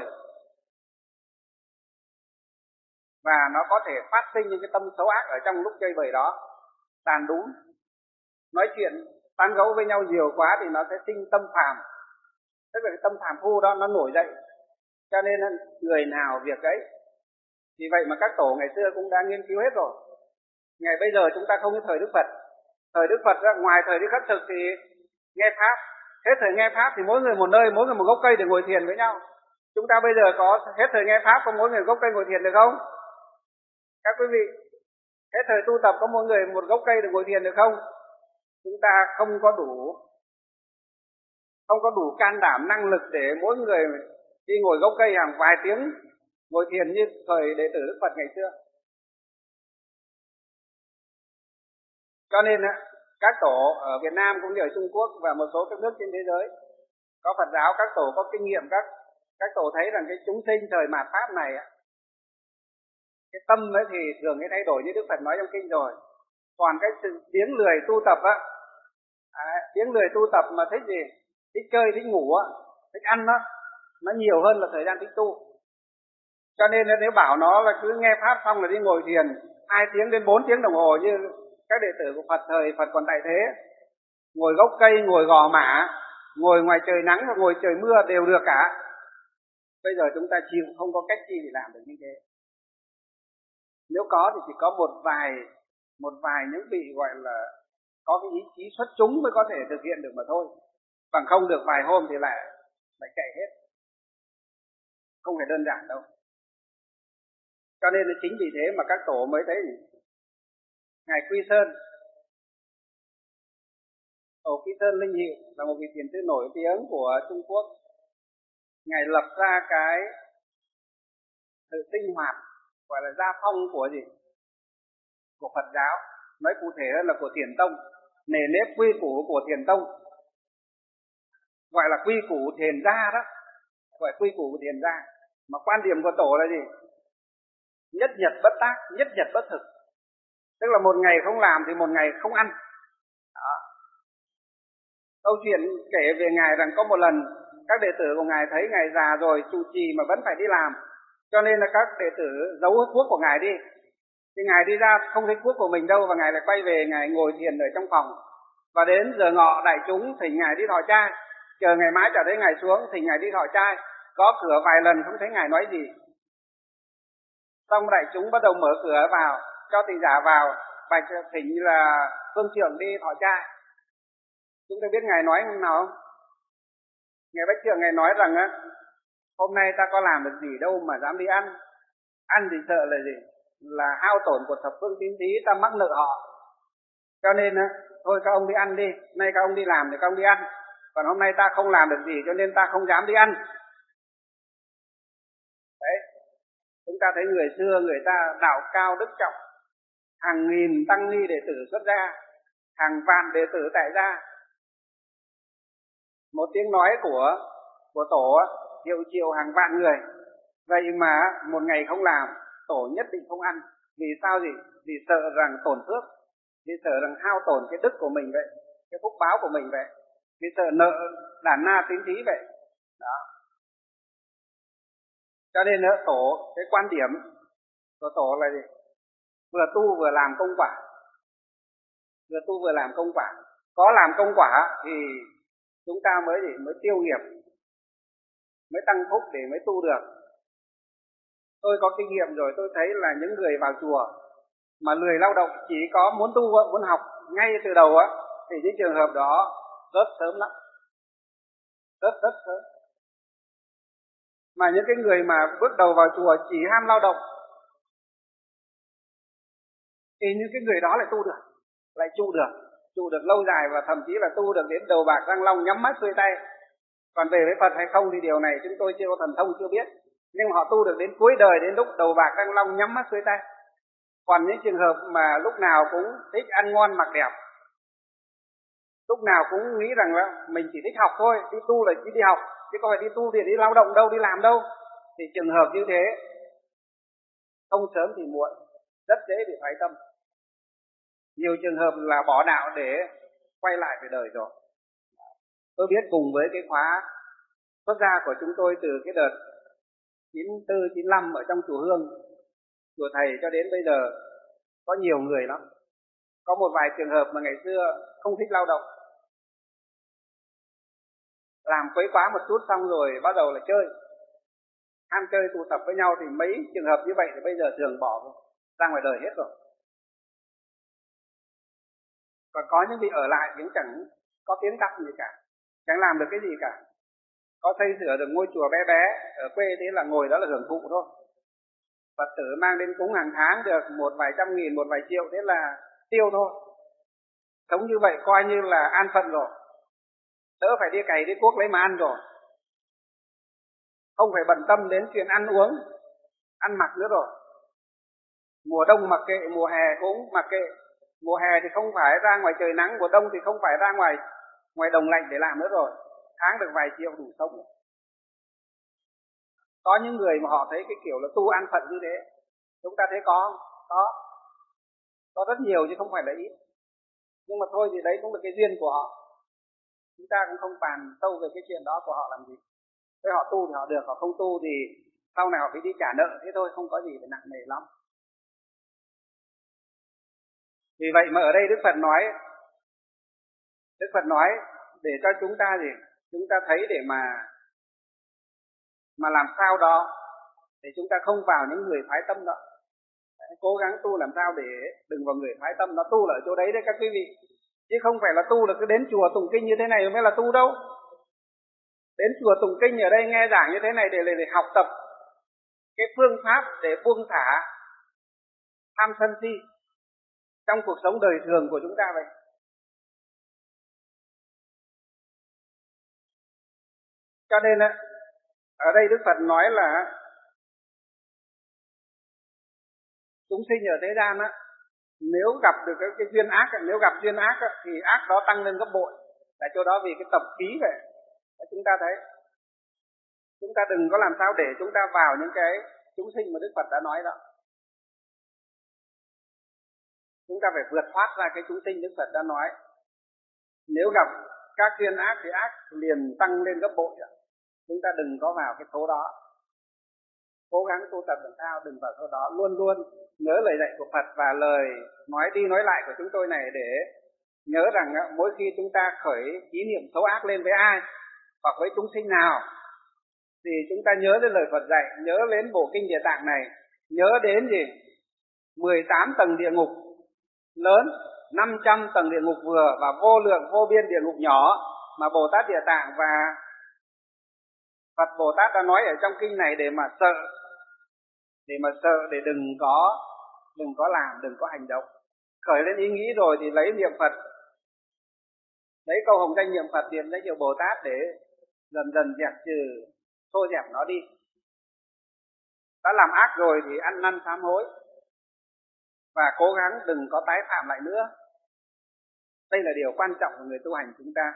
và nó có thể phát sinh những cái tâm xấu ác ở trong lúc chơi bời đó, tàn đúng, nói chuyện tán gẫu với nhau nhiều quá thì nó sẽ sinh tâm phàm, tức là cái tâm phàm phu đó nó nổi dậy. Cho nên người nào việc ấy. Vì vậy mà các tổ ngày xưa cũng đã nghiên cứu hết rồi. Ngày bây giờ chúng ta không như thời Đức Phật. Thời Đức Phật ra, ngoài thời Đức Khất Thực thì nghe pháp, hết thời nghe pháp thì mỗi người một nơi, mỗi người một gốc cây để ngồi thiền với nhau. Chúng ta bây giờ có hết thời nghe pháp, có mỗi người gốc cây ngồi thiền được không? Các quý vị, hết thời tu tập có mỗi người một gốc cây để ngồi thiền được không? Chúng ta không có đủ không có đủ can đảm năng lực để mỗi người đi ngồi gốc cây hàng vài tiếng ngồi thiền như thời đệ tử Đức Phật ngày xưa. Cho nên các tổ ở Việt Nam cũng như ở Trung Quốc và một số các nước trên thế giới có Phật giáo, các tổ có kinh nghiệm, các các tổ thấy rằng cái chúng sinh thời mạt pháp này, cái tâm ấy thì thường cái thay đổi như Đức Phật nói trong kinh rồi. Còn cái sự tiếng lười tu tập á, à, tiếng lười tu tập mà thích gì, thích chơi, thích ngủ á, thích ăn á, nó nhiều hơn là thời gian thích tu. Cho nên nếu bảo nó là cứ nghe pháp xong là đi ngồi thiền hai tiếng đến bốn tiếng đồng hồ như các đệ tử của Phật thời Phật còn tại thế, ngồi gốc cây, ngồi gò mã, ngồi ngoài trời nắng và ngồi trời mưa đều được cả. Bây giờ chúng ta chịu không có cách chi để làm được như thế. Nếu có thì chỉ có một vài một vài những vị gọi là có cái ý chí xuất chúng mới có thể thực hiện được mà thôi. Bằng không được vài hôm thì lại lại chạy hết. Không phải đơn giản đâu. Cho nên là chính vì thế mà các tổ mới thấy Ngài Quy Sơn, Tổ Quy Sơn Linh Hiệu là một vị thiền sư nổi tiếng của Trung Quốc. Ngài lập ra cái sự sinh hoạt gọi là gia phong của gì? Của Phật giáo. Nói cụ thể hơn là của Thiền Tông. Nề nếp quy củ của Thiền Tông. Gọi là quy củ thiền gia đó. Gọi là quy củ của thiền gia. Mà quan điểm của tổ là gì? Nhất nhật bất tác, nhất nhật bất thực. Tức là một ngày không làm thì một ngày không ăn. Đó. Câu chuyện kể về Ngài rằng có một lần các đệ tử của Ngài thấy Ngài già rồi, trụ trì mà vẫn phải đi làm. Cho nên là các đệ tử giấu cuốc của Ngài đi. Thì Ngài đi ra không thấy cuốc của mình đâu, và Ngài lại quay về, Ngài ngồi thiền ở trong phòng. Và đến giờ ngọ đại chúng thỉnh Ngài đi thọ trai. Chờ ngày mãi chả thấy Ngài xuống, thỉnh Ngài đi thọ trai. Gõ cửa vài lần không thấy Ngài nói gì. Xong đại chúng bắt đầu mở cửa vào, cho tỳ giả vào, bạch thỉnh là phương trưởng đi thọ trai. Chúng ta biết Ngài nói nào không? Ngài Bách Trưởng Ngài nói rằng á, hôm nay ta có làm được gì đâu mà dám đi ăn. Ăn thì sợ là gì? Là hao tổn của thập phương tín thí, ta mắc nợ họ. Cho nên á, thôi các ông đi ăn đi, nay các ông đi làm thì các ông đi ăn. Còn hôm nay ta không làm được gì cho nên ta không dám đi ăn. Đấy, chúng ta thấy người xưa người ta đạo cao đức trọng, hàng nghìn tăng ni đệ tử xuất gia, hàng vạn đệ tử tại gia. Một tiếng nói của của tổ hiệu triệu hàng vạn người. Vậy mà một ngày không làm, tổ nhất định không ăn. Vì sao gì? Vì sợ rằng tổn phước, vì sợ rằng hao tổn cái đức của mình vậy, cái phúc báo của mình vậy, vì sợ nợ đàn na tín thí vậy. Đó. Cho nên nữa, tổ cái quan điểm của tổ là gì? Vừa tu vừa làm công quả. Vừa tu vừa làm công quả. Có làm công quả thì chúng ta mới gì? Mới tiêu nghiệp, mới tăng phúc để mới tu được. Tôi có kinh nghiệm rồi, tôi thấy là những người vào chùa mà lười lao động, chỉ có muốn tu, muốn học ngay từ đầu á, thì những trường hợp đó rất sớm lắm. Rất rất sớm. Mà những cái người mà bước đầu vào chùa chỉ ham lao động thì những cái người đó lại tu được, lại trụ được, trụ được lâu dài, và thậm chí là tu được đến đầu bạc răng long, nhắm mắt xuôi tay. Còn về với Phật hay không thì điều này chúng tôi chưa có thần thông, chưa biết. Nhưng mà họ tu được đến cuối đời, đến lúc đầu bạc răng long, nhắm mắt xuôi tay. Còn những trường hợp mà lúc nào cũng thích ăn ngon mặc đẹp, lúc nào cũng nghĩ rằng là mình chỉ thích học thôi, đi tu là chỉ đi học, chứ có phải đi tu thì đi lao động đâu, đi làm đâu. Thì trường hợp như thế, không sớm thì muộn, rất dễ bị thoái tâm. Nhiều trường hợp là bỏ đạo để quay lại về đời rồi. Tôi biết cùng với cái khóa xuất gia của chúng tôi từ cái đợt chín tư, chín lăm ở trong chùa Hương, chùa thầy cho đến bây giờ, có nhiều người lắm. Có một vài trường hợp mà ngày xưa không thích lao động, làm quấy quá một chút xong rồi bắt đầu là chơi, ham chơi tụ tập với nhau, thì mấy trường hợp như vậy thì bây giờ thường bỏ rồi, ra ngoài đời hết rồi. Còn có những vị ở lại cũng chẳng có tiếng tăm gì cả, chẳng làm được cái gì cả. Có xây sửa được ngôi chùa bé bé ở quê, thế là ngồi đó là hưởng thụ thôi. Phật tử mang đến cúng hàng tháng được một vài trăm nghìn, một vài triệu, thế là tiêu thôi. Sống như vậy coi như là an phận rồi, đỡ phải đi cày đi cuốc lấy mà ăn rồi. Không phải bận tâm đến chuyện ăn uống, ăn mặc nữa rồi. Mùa đông mặc kệ, mùa hè cũng mặc kệ. Mùa hè thì không phải ra ngoài trời nắng, mùa đông thì không phải ra ngoài ngoài đồng lạnh để làm nữa rồi. Tháng được vài triệu đủ sống. Có những người mà họ thấy cái kiểu là tu an phận như thế, chúng ta thấy có, có, có rất nhiều chứ không phải là ít. Nhưng mà thôi thì đấy cũng là cái duyên của họ. Chúng ta cũng không bàn sâu về cái chuyện đó của họ làm gì. Thế họ tu thì họ được, họ không tu thì sau này họ phải đi trả nợ, thế thôi, không có gì để nặng nề lắm. Vì vậy mà ở đây Đức Phật nói, Đức Phật nói để cho chúng ta gì, chúng ta thấy để mà mà làm sao đó để chúng ta không vào những người phái tâm đó. Đấy, cố gắng tu làm sao để đừng vào người phái tâm, nó tu là ở chỗ đấy đấy các quý vị. Chứ không phải là tu là cứ đến chùa tụng kinh như thế này mới là tu đâu. Đến chùa tụng kinh ở đây nghe giảng như thế này để, để, để học tập cái phương pháp để buông thả tham sân si trong cuộc sống đời thường của chúng ta vậy. Cho nên ở đây Đức Phật nói là chúng sinh ở thế gian á, nếu gặp được cái, cái duyên ác, nếu gặp duyên ác á, thì ác đó tăng lên gấp bội. Tại chỗ đó vì cái tập khí vậy, chúng ta thấy, chúng ta đừng có làm sao để chúng ta vào những cái chúng sinh mà Đức Phật đã nói đó. Chúng ta phải vượt thoát ra cái chúng sinh Đức Phật đã nói. Nếu gặp các duyên ác thì ác liền tăng lên gấp bội. Chúng ta đừng có vào cái số đó. Cố gắng tu tập làm sao đừng vào số đó. Luôn luôn nhớ lời dạy của Phật và lời nói đi nói lại của chúng tôi này, để nhớ rằng mỗi khi chúng ta khởi ý niệm xấu ác lên với ai hoặc với chúng sinh nào thì chúng ta nhớ đến lời Phật dạy, nhớ đến bộ kinh Địa Tạng này, nhớ đến gì? mười tám tầng địa ngục lớn, năm trăm tầng địa ngục vừa và vô lượng vô biên địa ngục nhỏ mà Bồ Tát Địa Tạng và Phật Bồ Tát đã nói ở trong kinh này để mà sợ, để mà sợ để đừng có đừng có làm, đừng có hành động. Khởi lên ý nghĩ rồi thì lấy niệm Phật, lấy câu hồng danh niệm Phật, niệm danh hiệu Bồ Tát để dần dần dẹp trừ, xô dẹp nó đi. Đã làm ác rồi thì ăn năn sám hối và cố gắng đừng có tái phạm lại nữa. Đây là điều quan trọng của người tu hành chúng ta.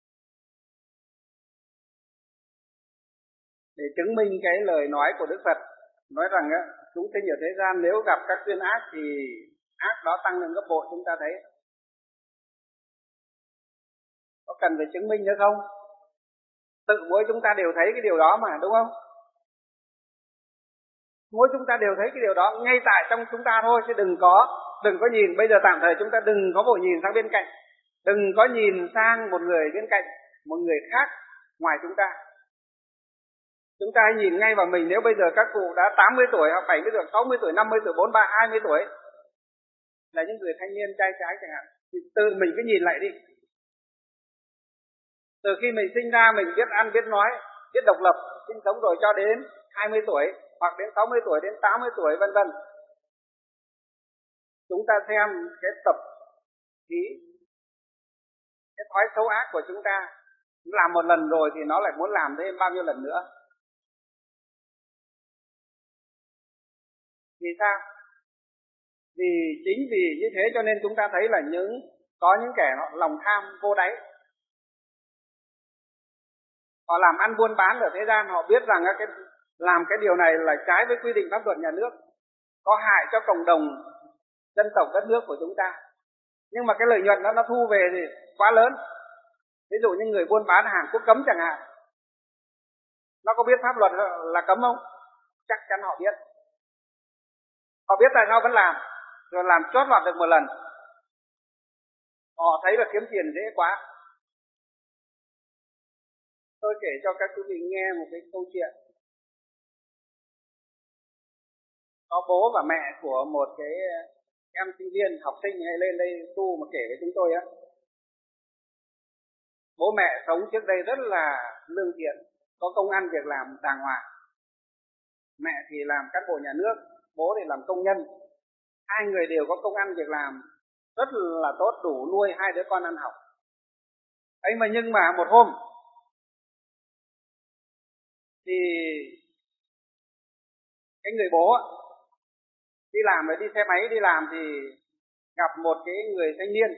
Để chứng minh cái lời nói của Đức Phật nói rằng á, chúng sinh ở thế gian nếu gặp các duyên ác thì ác đó tăng lên gấp bội, chúng ta thấy. Có cần phải chứng minh nữa không? Tự mỗi chúng ta đều thấy cái điều đó mà, đúng không? Mỗi chúng ta đều thấy cái điều đó ngay tại trong chúng ta thôi, chứ đừng có đừng có nhìn. Bây giờ tạm thời chúng ta đừng có vội nhìn sang bên cạnh, đừng có nhìn sang một người bên cạnh, một người khác ngoài chúng ta. Chúng ta hãy nhìn ngay vào mình. Nếu bây giờ các cụ đã tám mươi tuổi, hoặc bảy mươi tuổi, sáu mươi tuổi, năm mươi tuổi, bốn mươi ba, hai mươi tuổi, là những người thanh niên trai trái chẳng hạn, thì tự mình cứ nhìn lại đi. Từ khi mình sinh ra mình biết ăn, biết nói, biết độc lập, sinh sống rồi cho đến hai mươi tuổi, hoặc đến sáu mươi tuổi, đến tám mươi tuổi, vân vân. Chúng ta xem cái tập khí, cái thói xấu ác của chúng ta. Làm một lần rồi thì nó lại muốn làm thêm bao nhiêu lần nữa. Vì sao? Vì chính vì như thế cho nên chúng ta thấy là những Có những kẻ nó lòng tham vô đáy. Họ làm ăn buôn bán ở thế gian, họ biết rằng cái làm cái điều này là trái với quy định pháp luật nhà nước, có hại cho cộng đồng dân tộc đất nước của chúng ta. Nhưng mà cái lợi nhuận đó nó thu về thì quá lớn. Ví dụ như người buôn bán hàng quốc cấm chẳng hạn, nó có biết pháp luật là cấm không? Chắc chắn họ biết. Họ biết tại sao vẫn làm, rồi làm chót lọt được một lần. Họ thấy là kiếm tiền dễ quá. Tôi kể cho các quý vị nghe một cái câu chuyện. Có bố và mẹ của một cái em sinh viên, học sinh hay lên đây tu mà kể với chúng tôi á. Bố mẹ sống trước đây rất là lương thiện, có công ăn việc làm đàng hoàng. Mẹ thì làm cán bộ nhà nước, bố thì làm công nhân. Hai người đều có công ăn việc làm rất là tốt, đủ nuôi hai đứa con ăn học. Ấy mà nhưng mà một hôm thì cái người bố đi làm rồi, đi xe máy đi làm thì gặp một cái người thanh niên.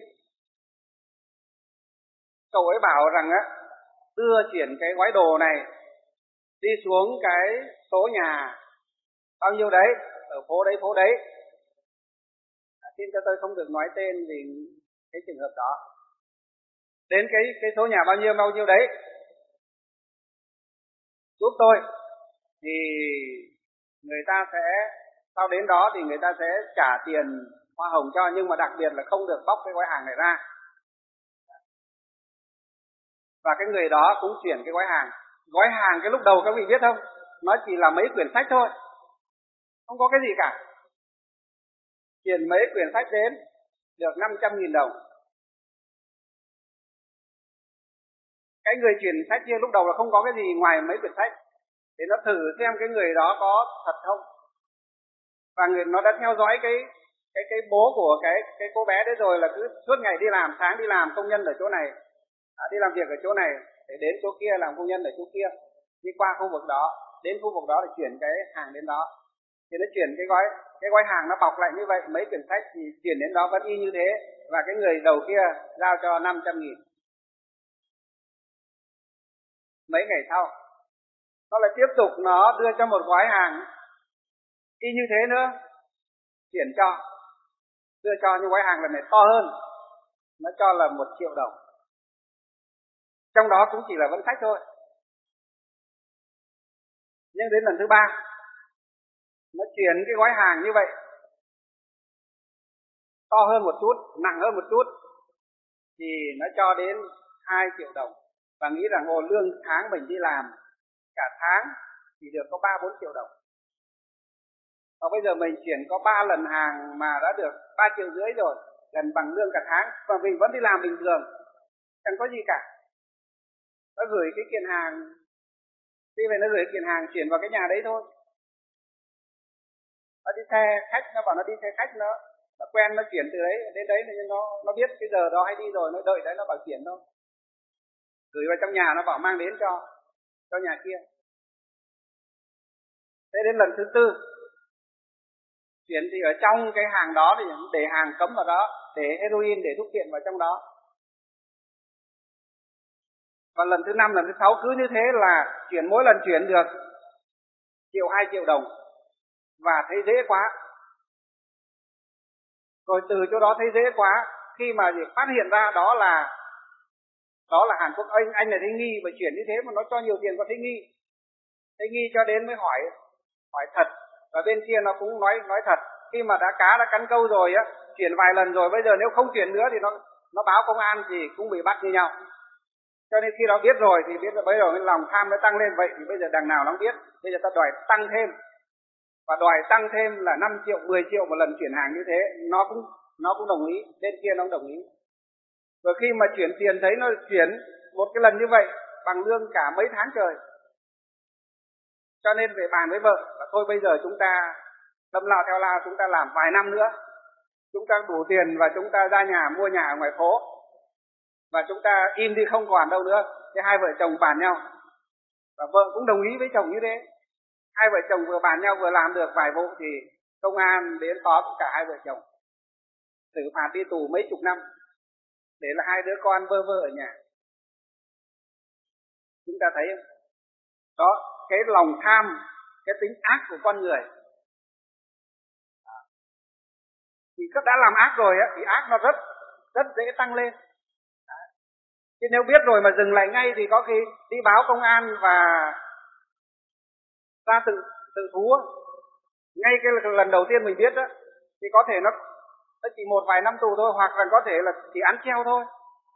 Cậu ấy bảo rằng á, đưa chuyển cái gói đồ này đi xuống cái số nhà bao nhiêu đấy, ở phố đấy phố đấy. À, xin cho tôi không được nói tên vì cái trường hợp đó. Đến cái cái số nhà bao nhiêu bao nhiêu đấy giúp tôi, thì người ta sẽ, sau đến đó thì người ta sẽ trả tiền hoa hồng cho, nhưng mà đặc biệt là không được bóc cái gói hàng này ra. Và cái người đó cũng chuyển cái gói hàng. Gói hàng cái lúc đầu các vị biết không, nó chỉ là mấy quyển sách thôi, không có cái gì cả. Chuyển mấy quyển sách đến được năm trăm nghìn đồng. Cái người chuyển sách kia lúc đầu là không có cái gì ngoài mấy quyển sách, để nó thử xem cái người đó có thật không. Và người nó đã theo dõi cái cái cái bố của cái cái cô bé đấy rồi, là cứ suốt ngày đi làm, sáng đi làm công nhân ở chỗ này, à, đi làm việc ở chỗ này, để đến chỗ kia làm công nhân ở chỗ kia, đi qua khu vực đó, đến khu vực đó để chuyển cái hàng đến đó. Thì nó chuyển cái gói cái gói hàng nó bọc lại như vậy, mấy quyển sách thì chuyển đến đó vẫn y như thế, và cái người đầu kia giao cho năm trăm nghìn. Mấy ngày sau nó lại tiếp tục nó đưa cho một gói hàng y như thế nữa, chuyển cho, đưa cho những gói hàng lần này to hơn, nó cho là một triệu đồng. Trong đó cũng chỉ là vẫn sách thôi. Nhưng đến lần thứ ba nó chuyển cái gói hàng như vậy, to hơn một chút, nặng hơn một chút, thì nó cho đến hai triệu đồng. Và nghĩ rằng ồ, lương tháng mình đi làm cả tháng thì được có ba bốn triệu đồng. Và bây giờ mình chuyển có ba lần hàng mà đã được ba triệu rưỡi rồi, gần bằng lương cả tháng, và mình vẫn đi làm bình thường, chẳng có gì cả. Nó gửi cái kiện hàng, đi về nó gửi kiện hàng chuyển vào cái nhà đấy thôi. Nó đi xe khách, nó bảo nó đi xe khách, nó, nó quen, nó chuyển từ đấy đến đấy, nhưng nó nó biết cái giờ đó hay đi rồi, nó đợi đấy, nó bảo chuyển thôi. Gửi vào trong nhà, nó bảo mang đến cho cho nhà kia. Thế đến lần thứ tư chuyển thì ở trong cái hàng đó thì để hàng cấm vào đó, để heroin, để thuốc phiện vào trong đó. Và lần thứ năm, lần thứ sáu cứ như thế là chuyển, mỗi lần chuyển được triệu hai triệu đồng, và thấy dễ quá. Rồi từ chỗ đó thấy dễ quá, khi mà phát hiện ra đó là đó là Hàn Quốc, anh anh này thấy nghi, và chuyển như thế mà nó cho nhiều tiền, còn thấy nghi, thấy nghi cho đến mới hỏi hỏi thật, và bên kia nó cũng nói nói thật. Khi mà đã cá đã cắn câu rồi á, chuyển vài lần rồi, bây giờ nếu không chuyển nữa thì nó nó báo công an thì cũng bị bắt như nhau. Cho nên khi nó biết rồi thì biết rồi, bây giờ cái lòng tham nó tăng lên, vậy thì bây giờ đằng nào nó cũng biết, bây giờ ta đòi tăng thêm, và đòi tăng thêm là năm triệu, mười triệu một lần chuyển hàng như thế, nó cũng nó cũng đồng ý, bên kia nó cũng đồng ý. Rồi khi mà chuyển tiền thấy nó chuyển một cái lần như vậy bằng lương cả mấy tháng trời, cho nên về bàn với vợ là thôi bây giờ chúng ta đâm lao theo lao, chúng ta làm vài năm nữa, chúng ta đủ tiền và chúng ta ra nhà mua nhà ở ngoài phố, và chúng ta im đi không còn đâu nữa. Thế hai vợ chồng bàn nhau, và vợ cũng đồng ý với chồng như thế. Hai vợ chồng vừa bàn nhau vừa làm được vài vụ thì công an đến tóm cả hai vợ chồng, xử phạt đi tù mấy chục năm. để là hai đứa con bơ vơ ở nhà. Chúng ta thấy không? Đó, cái lòng tham, cái tính ác của con người. Thì đã làm ác rồi á, thì ác nó rất rất dễ tăng lên. Chứ nếu biết rồi mà dừng lại ngay thì có khi đi báo công an và ra tự tự thú ngay cái lần đầu tiên mình biết đó, thì có thể nó nó chỉ một vài năm tù thôi, hoặc là có thể là chỉ án treo thôi.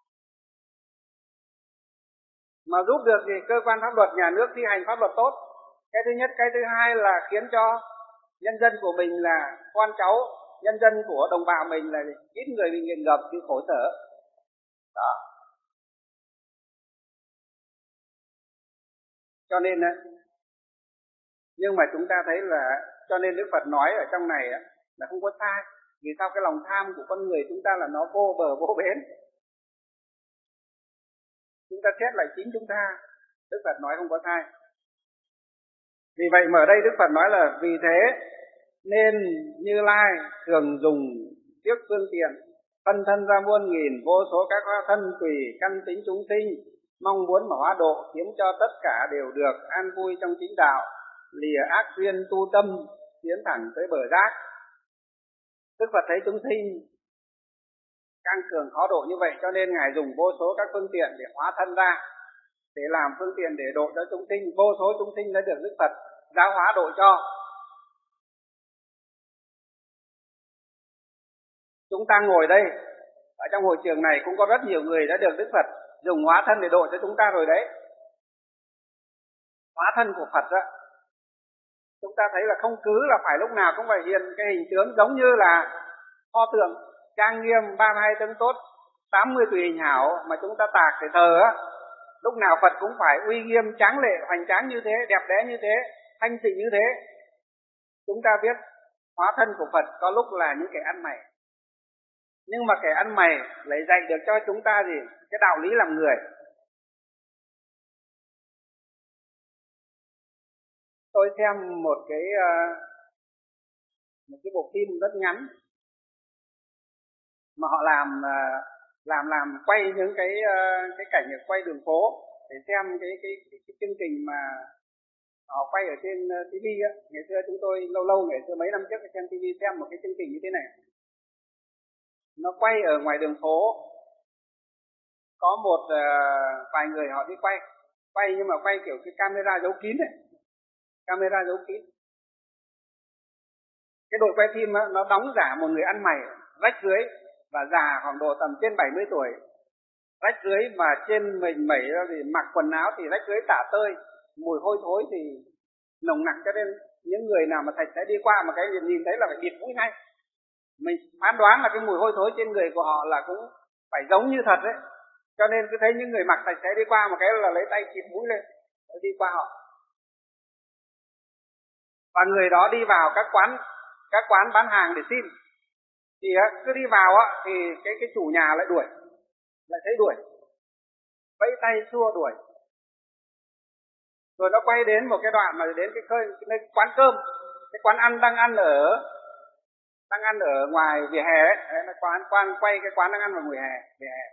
Mà giúp được thì cơ quan pháp luật, nhà nước thi hành pháp luật tốt. Cái thứ nhất, cái thứ hai là khiến cho nhân dân của mình là con cháu, nhân dân của đồng bào mình là ít người bị nghiện ngập, bị khổ sở. Đó. Cho nên nhưng mà chúng ta thấy là, cho nên Đức Phật nói ở trong này là không có sai. Vì sao? Cái lòng tham của con người chúng ta là nó vô bờ vô bến. Chúng ta xét lại chính chúng ta, Đức Phật nói không có sai. Vì vậy mà ở đây Đức Phật nói là vì thế nên Như Lai thường dùng tiếc phương tiện phân thân ra muôn nghìn vô số các hóa thân tùy căn tính chúng sinh, mong muốn mà hóa độ, khiến cho tất cả đều được an vui trong chính đạo, lìa ác duyên tu tâm, tiến thẳng tới bờ giác. Đức Phật thấy chúng sinh căng cường khó độ như vậy, cho nên Ngài dùng vô số các phương tiện để hóa thân ra, để làm phương tiện để độ cho chúng sinh. Vô số chúng sinh đã được Đức Phật giáo hóa độ cho. Chúng ta ngồi đây, ở trong hội trường này cũng có rất nhiều người đã được Đức Phật dùng hóa thân để độ cho chúng ta rồi đấy. Hóa thân của Phật đó, chúng ta thấy là không cứ là phải lúc nào cũng phải hiện cái hình tướng giống như là pho tượng trang nghiêm, ba mươi hai tướng tốt, tám mươi tùy hình hảo mà chúng ta tạc để thờ á. Lúc nào Phật cũng phải uy nghiêm, tráng lệ, hoành tráng như thế, đẹp đẽ như thế, thanh tịnh như thế. Chúng ta biết hóa thân của Phật có lúc là những kẻ ăn mày, nhưng mà kẻ ăn mày lại dạy được cho chúng ta gì? Cái đạo lý làm người. Tôi xem một cái một cái bộ phim rất ngắn mà họ làm làm làm quay những cái cái cảnh quay đường phố để xem cái cái, cái, cái chương trình mà họ quay ở trên ti vi á. Ngày xưa chúng tôi lâu lâu ngày xưa mấy năm trước xem ti vi xem một cái chương trình như thế này. Nó quay ở ngoài đường phố, có một uh, vài người họ đi quay quay nhưng mà quay kiểu cái camera giấu kín này, camera giấu kín. Cái đội quay phim á, nó đóng giả một người ăn mày, rách rưới và già khoảng độ tầm trên bảy mươi tuổi, rách rưới mà trên mình mẩy thì mặc quần áo thì rách rưới tả tơi, mùi hôi thối thì nồng nặc, cho nên những người nào mà sạch sẽ đi qua mà cái nhìn thấy là phải bịt mũi ngay. Mình phán đoán là cái mùi hôi thối trên người của họ là cũng phải giống như thật đấy. Cho nên cứ thấy những người mặc sạch sẽ đi qua một cái là lấy tay chịt mũi lên đi qua họ. Và người đó đi vào các quán các quán bán hàng để xin, thì cứ đi vào á thì cái cái chủ nhà lại đuổi, lại thấy đuổi, vẫy tay xua đuổi. Rồi nó quay đến một cái đoạn mà đến cái khơi cái quán cơm, cái quán ăn đang ăn ở đang ăn ở ngoài vỉa hè đấy, đấy là quán quán quay cái quán đang ăn ở ngoài hè vỉa hè.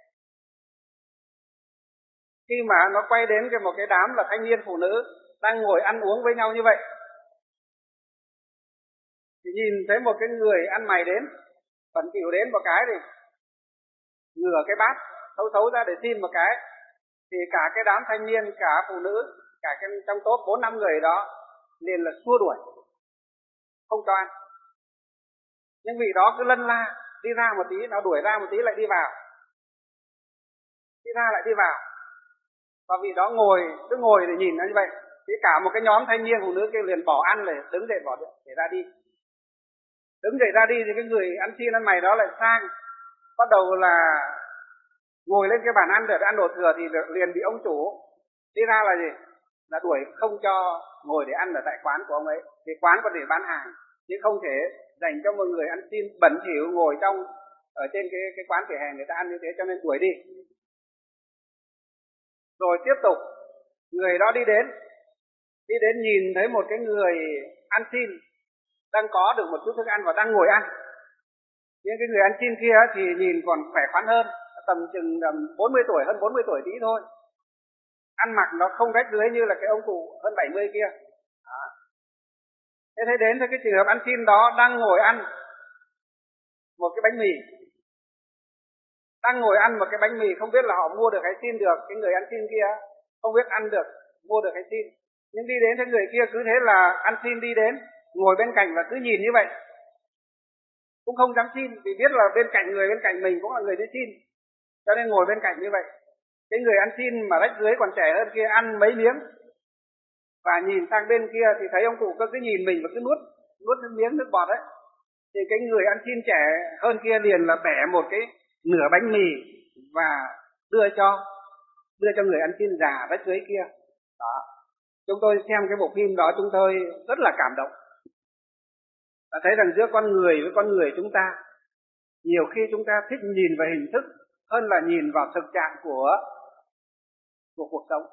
Khi mà nó quay đến cái một cái đám là thanh niên phụ nữ đang ngồi ăn uống với nhau như vậy, thì nhìn thấy một cái người ăn mày đến, bẩn thỉu đến một cái thì ngửa cái bát xấu xấu ra để xin một cái, thì cả cái đám thanh niên, cả phụ nữ, cả cái trong top bốn năm người đó liền là xua đuổi, không cho ăn. Nhưng vị đó cứ lân la, đi ra một tí, nó đuổi ra một tí lại đi vào, đi ra lại đi vào. Và vị đó ngồi, cứ ngồi để nhìn nó như vậy. Thì cả một cái nhóm thanh niên phụ nữ kia liền bỏ ăn rồi đứng dậy bỏ để ra đi. Đứng dậy ra đi thì cái người ăn xin ăn mày đó lại sang, bắt đầu là ngồi lên cái bàn ăn để ăn đồ thừa, thì liền bị ông chủ đi ra là gì? Là đuổi không cho ngồi để ăn ở tại quán của ông ấy. Thì quán có để bán hàng, chứ không thể dành cho một người ăn xin bẩn thỉu ngồi trong ở trên cái cái quán vỉa hè người ta ăn như thế, cho nên đuổi đi. Rồi tiếp tục, người đó đi đến, đi đến nhìn thấy một cái người ăn xin đang có được một chút thức ăn và đang ngồi ăn. Nhưng cái người ăn xin kia thì nhìn còn khỏe khoắn hơn, tầm chừng bốn mươi tuổi, hơn bốn mươi tuổi tí thôi. Ăn mặc nó không rách rưới như là cái ông cụ hơn bảy mươi kia. Đó. Thế thế đến với cái trường hợp ăn xin đó, đang ngồi ăn một cái bánh mì. Đang ngồi ăn một cái bánh mì, không biết là họ mua được hay xin được. Cái người ăn xin kia không biết ăn được, mua được hay xin. Nhưng đi đến cái người kia cứ thế là ăn xin đi đến, ngồi bên cạnh và cứ nhìn như vậy. Cũng không dám xin, vì biết là bên cạnh người bên cạnh mình cũng là người đi xin. Cho nên ngồi bên cạnh như vậy. Cái người ăn xin mà rách rưới còn trẻ hơn kia ăn mấy miếng. Và nhìn sang bên kia thì thấy ông cụ cứ nhìn mình và cứ nuốt, nuốt nước miếng nước bọt ấy. Thì cái người ăn xin trẻ hơn kia liền là bẻ một cái nửa bánh mì và đưa cho đưa cho người ăn xin già rách rưới kia. Đó. Chúng tôi xem cái bộ phim đó chúng tôi rất là cảm động. Và thấy rằng giữa con người với con người chúng ta, nhiều khi chúng ta thích nhìn vào hình thức hơn là nhìn vào thực trạng của của cuộc sống.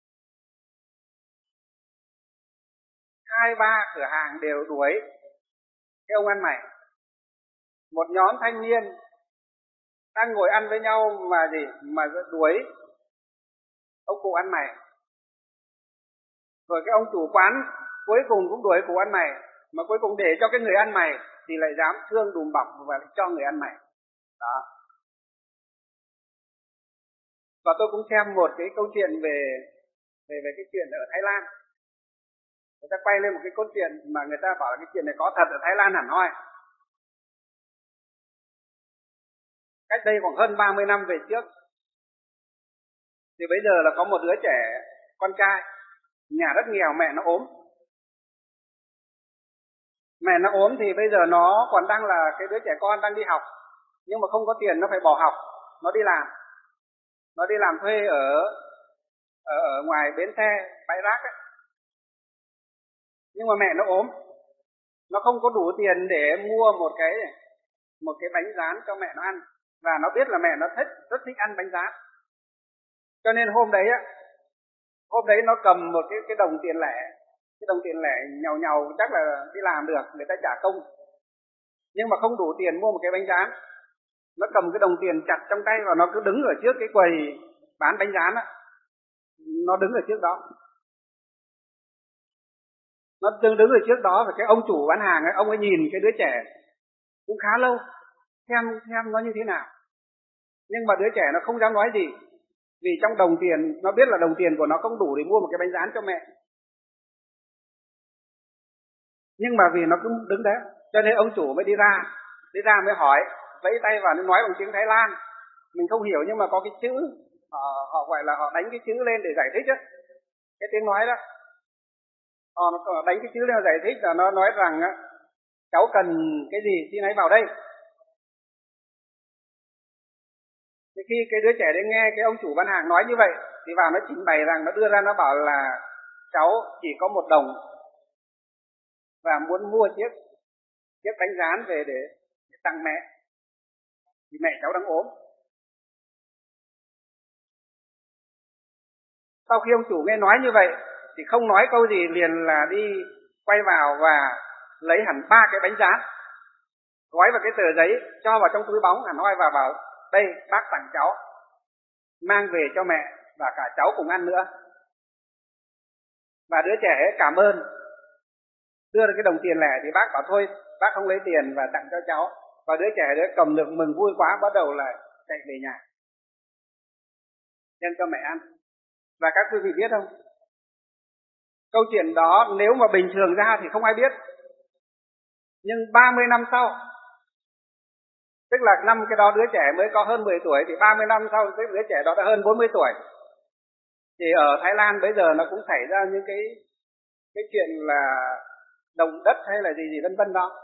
Hai ba cửa hàng đều đuổi cái ông ăn mày. Một nhóm thanh niên đang ngồi ăn với nhau mà gì mà đuổi ông cụ ăn mày. Rồi cái ông chủ quán cuối cùng cũng đuổi cụ ăn mày, mà cuối cùng để cho cái người ăn mày thì lại dám thương đùm bọc và lại cho người ăn mày. Đó. Và tôi cũng xem một cái câu chuyện về về về cái chuyện ở Thái Lan. Người ta quay lên một cái câu chuyện mà người ta bảo là cái chuyện này có thật ở Thái Lan hẳn hoi. Cách đây khoảng hơn ba mươi năm về trước, thì bây giờ là có một đứa trẻ, con trai, nhà rất nghèo, mẹ nó ốm. Mẹ nó ốm thì bây giờ nó còn đang là cái đứa trẻ con đang đi học, nhưng mà không có tiền, nó phải bỏ học, nó đi làm. Nó đi làm thuê ở ở, ở ngoài bến xe, bãi rác ấy. Nhưng mà mẹ nó ốm, nó không có đủ tiền để mua một cái một cái bánh rán cho mẹ nó ăn, và nó biết là mẹ nó thích rất thích ăn bánh rán. Cho nên hôm đấy á, hôm đấy nó cầm một cái cái đồng tiền lẻ, cái đồng tiền lẻ nhàu nhàu chắc là đi làm được, người ta trả công, nhưng mà không đủ tiền mua một cái bánh rán. Nó cầm cái đồng tiền chặt trong tay và nó cứ đứng ở trước cái quầy bán bánh rán á, nó đứng ở trước đó. Nó đứng đứng ở trước đó, và cái ông chủ bán hàng ấy, ông ấy nhìn cái đứa trẻ cũng khá lâu, xem xem nó như thế nào. Nhưng mà đứa trẻ nó không dám nói gì, vì trong đồng tiền nó biết là đồng tiền của nó không đủ để mua một cái bánh rán cho mẹ. Nhưng mà vì nó cứ đứng đấy, cho nên ông chủ mới đi ra, đi ra mới hỏi, vẫy tay vào, nó nói bằng tiếng Thái Lan, mình không hiểu nhưng mà có cái chữ, họ, họ gọi là họ đánh cái chữ lên để giải thích á, cái tiếng nói đó. Họ đánh cái chữ lên giải thích là nó nói rằng á, cháu cần cái gì xin hãy vào đây. Thì khi cái đứa trẻ đấy nghe cái ông chủ bán hàng nói như vậy, thì vào nó trình bày rằng, nó đưa ra nó bảo là cháu chỉ có một đồng và muốn mua chiếc chiếc bánh rán về để, để tặng mẹ, vì mẹ cháu đang ốm. Sau khi ông chủ nghe nói như vậy thì không nói câu gì, liền là đi quay vào và lấy hẳn ba cái bánh rán, gói vào cái tờ giấy, cho vào trong túi bóng hẳn hoi và bảo đây bác tặng cháu, mang về cho mẹ và cả cháu cùng ăn nữa. Và đứa trẻ ấy cảm ơn, đưa được cái đồng tiền lẻ thì bác bảo thôi bác không lấy tiền và tặng cho cháu. Và đứa trẻ đấy cầm được mừng vui quá, bắt đầu là chạy về nhà đem cho mẹ ăn. Và các quý vị biết không, câu chuyện đó nếu mà bình thường ra thì không ai biết. Nhưng ba mươi năm sau, tức là năm cái đó đứa trẻ mới có hơn mười tuổi, thì ba mươi năm sau cái đứa trẻ đó đã hơn bốn mươi tuổi. Thì ở Thái Lan bây giờ nó cũng xảy ra những cái cái chuyện là động đất hay là gì gì vân vân đó,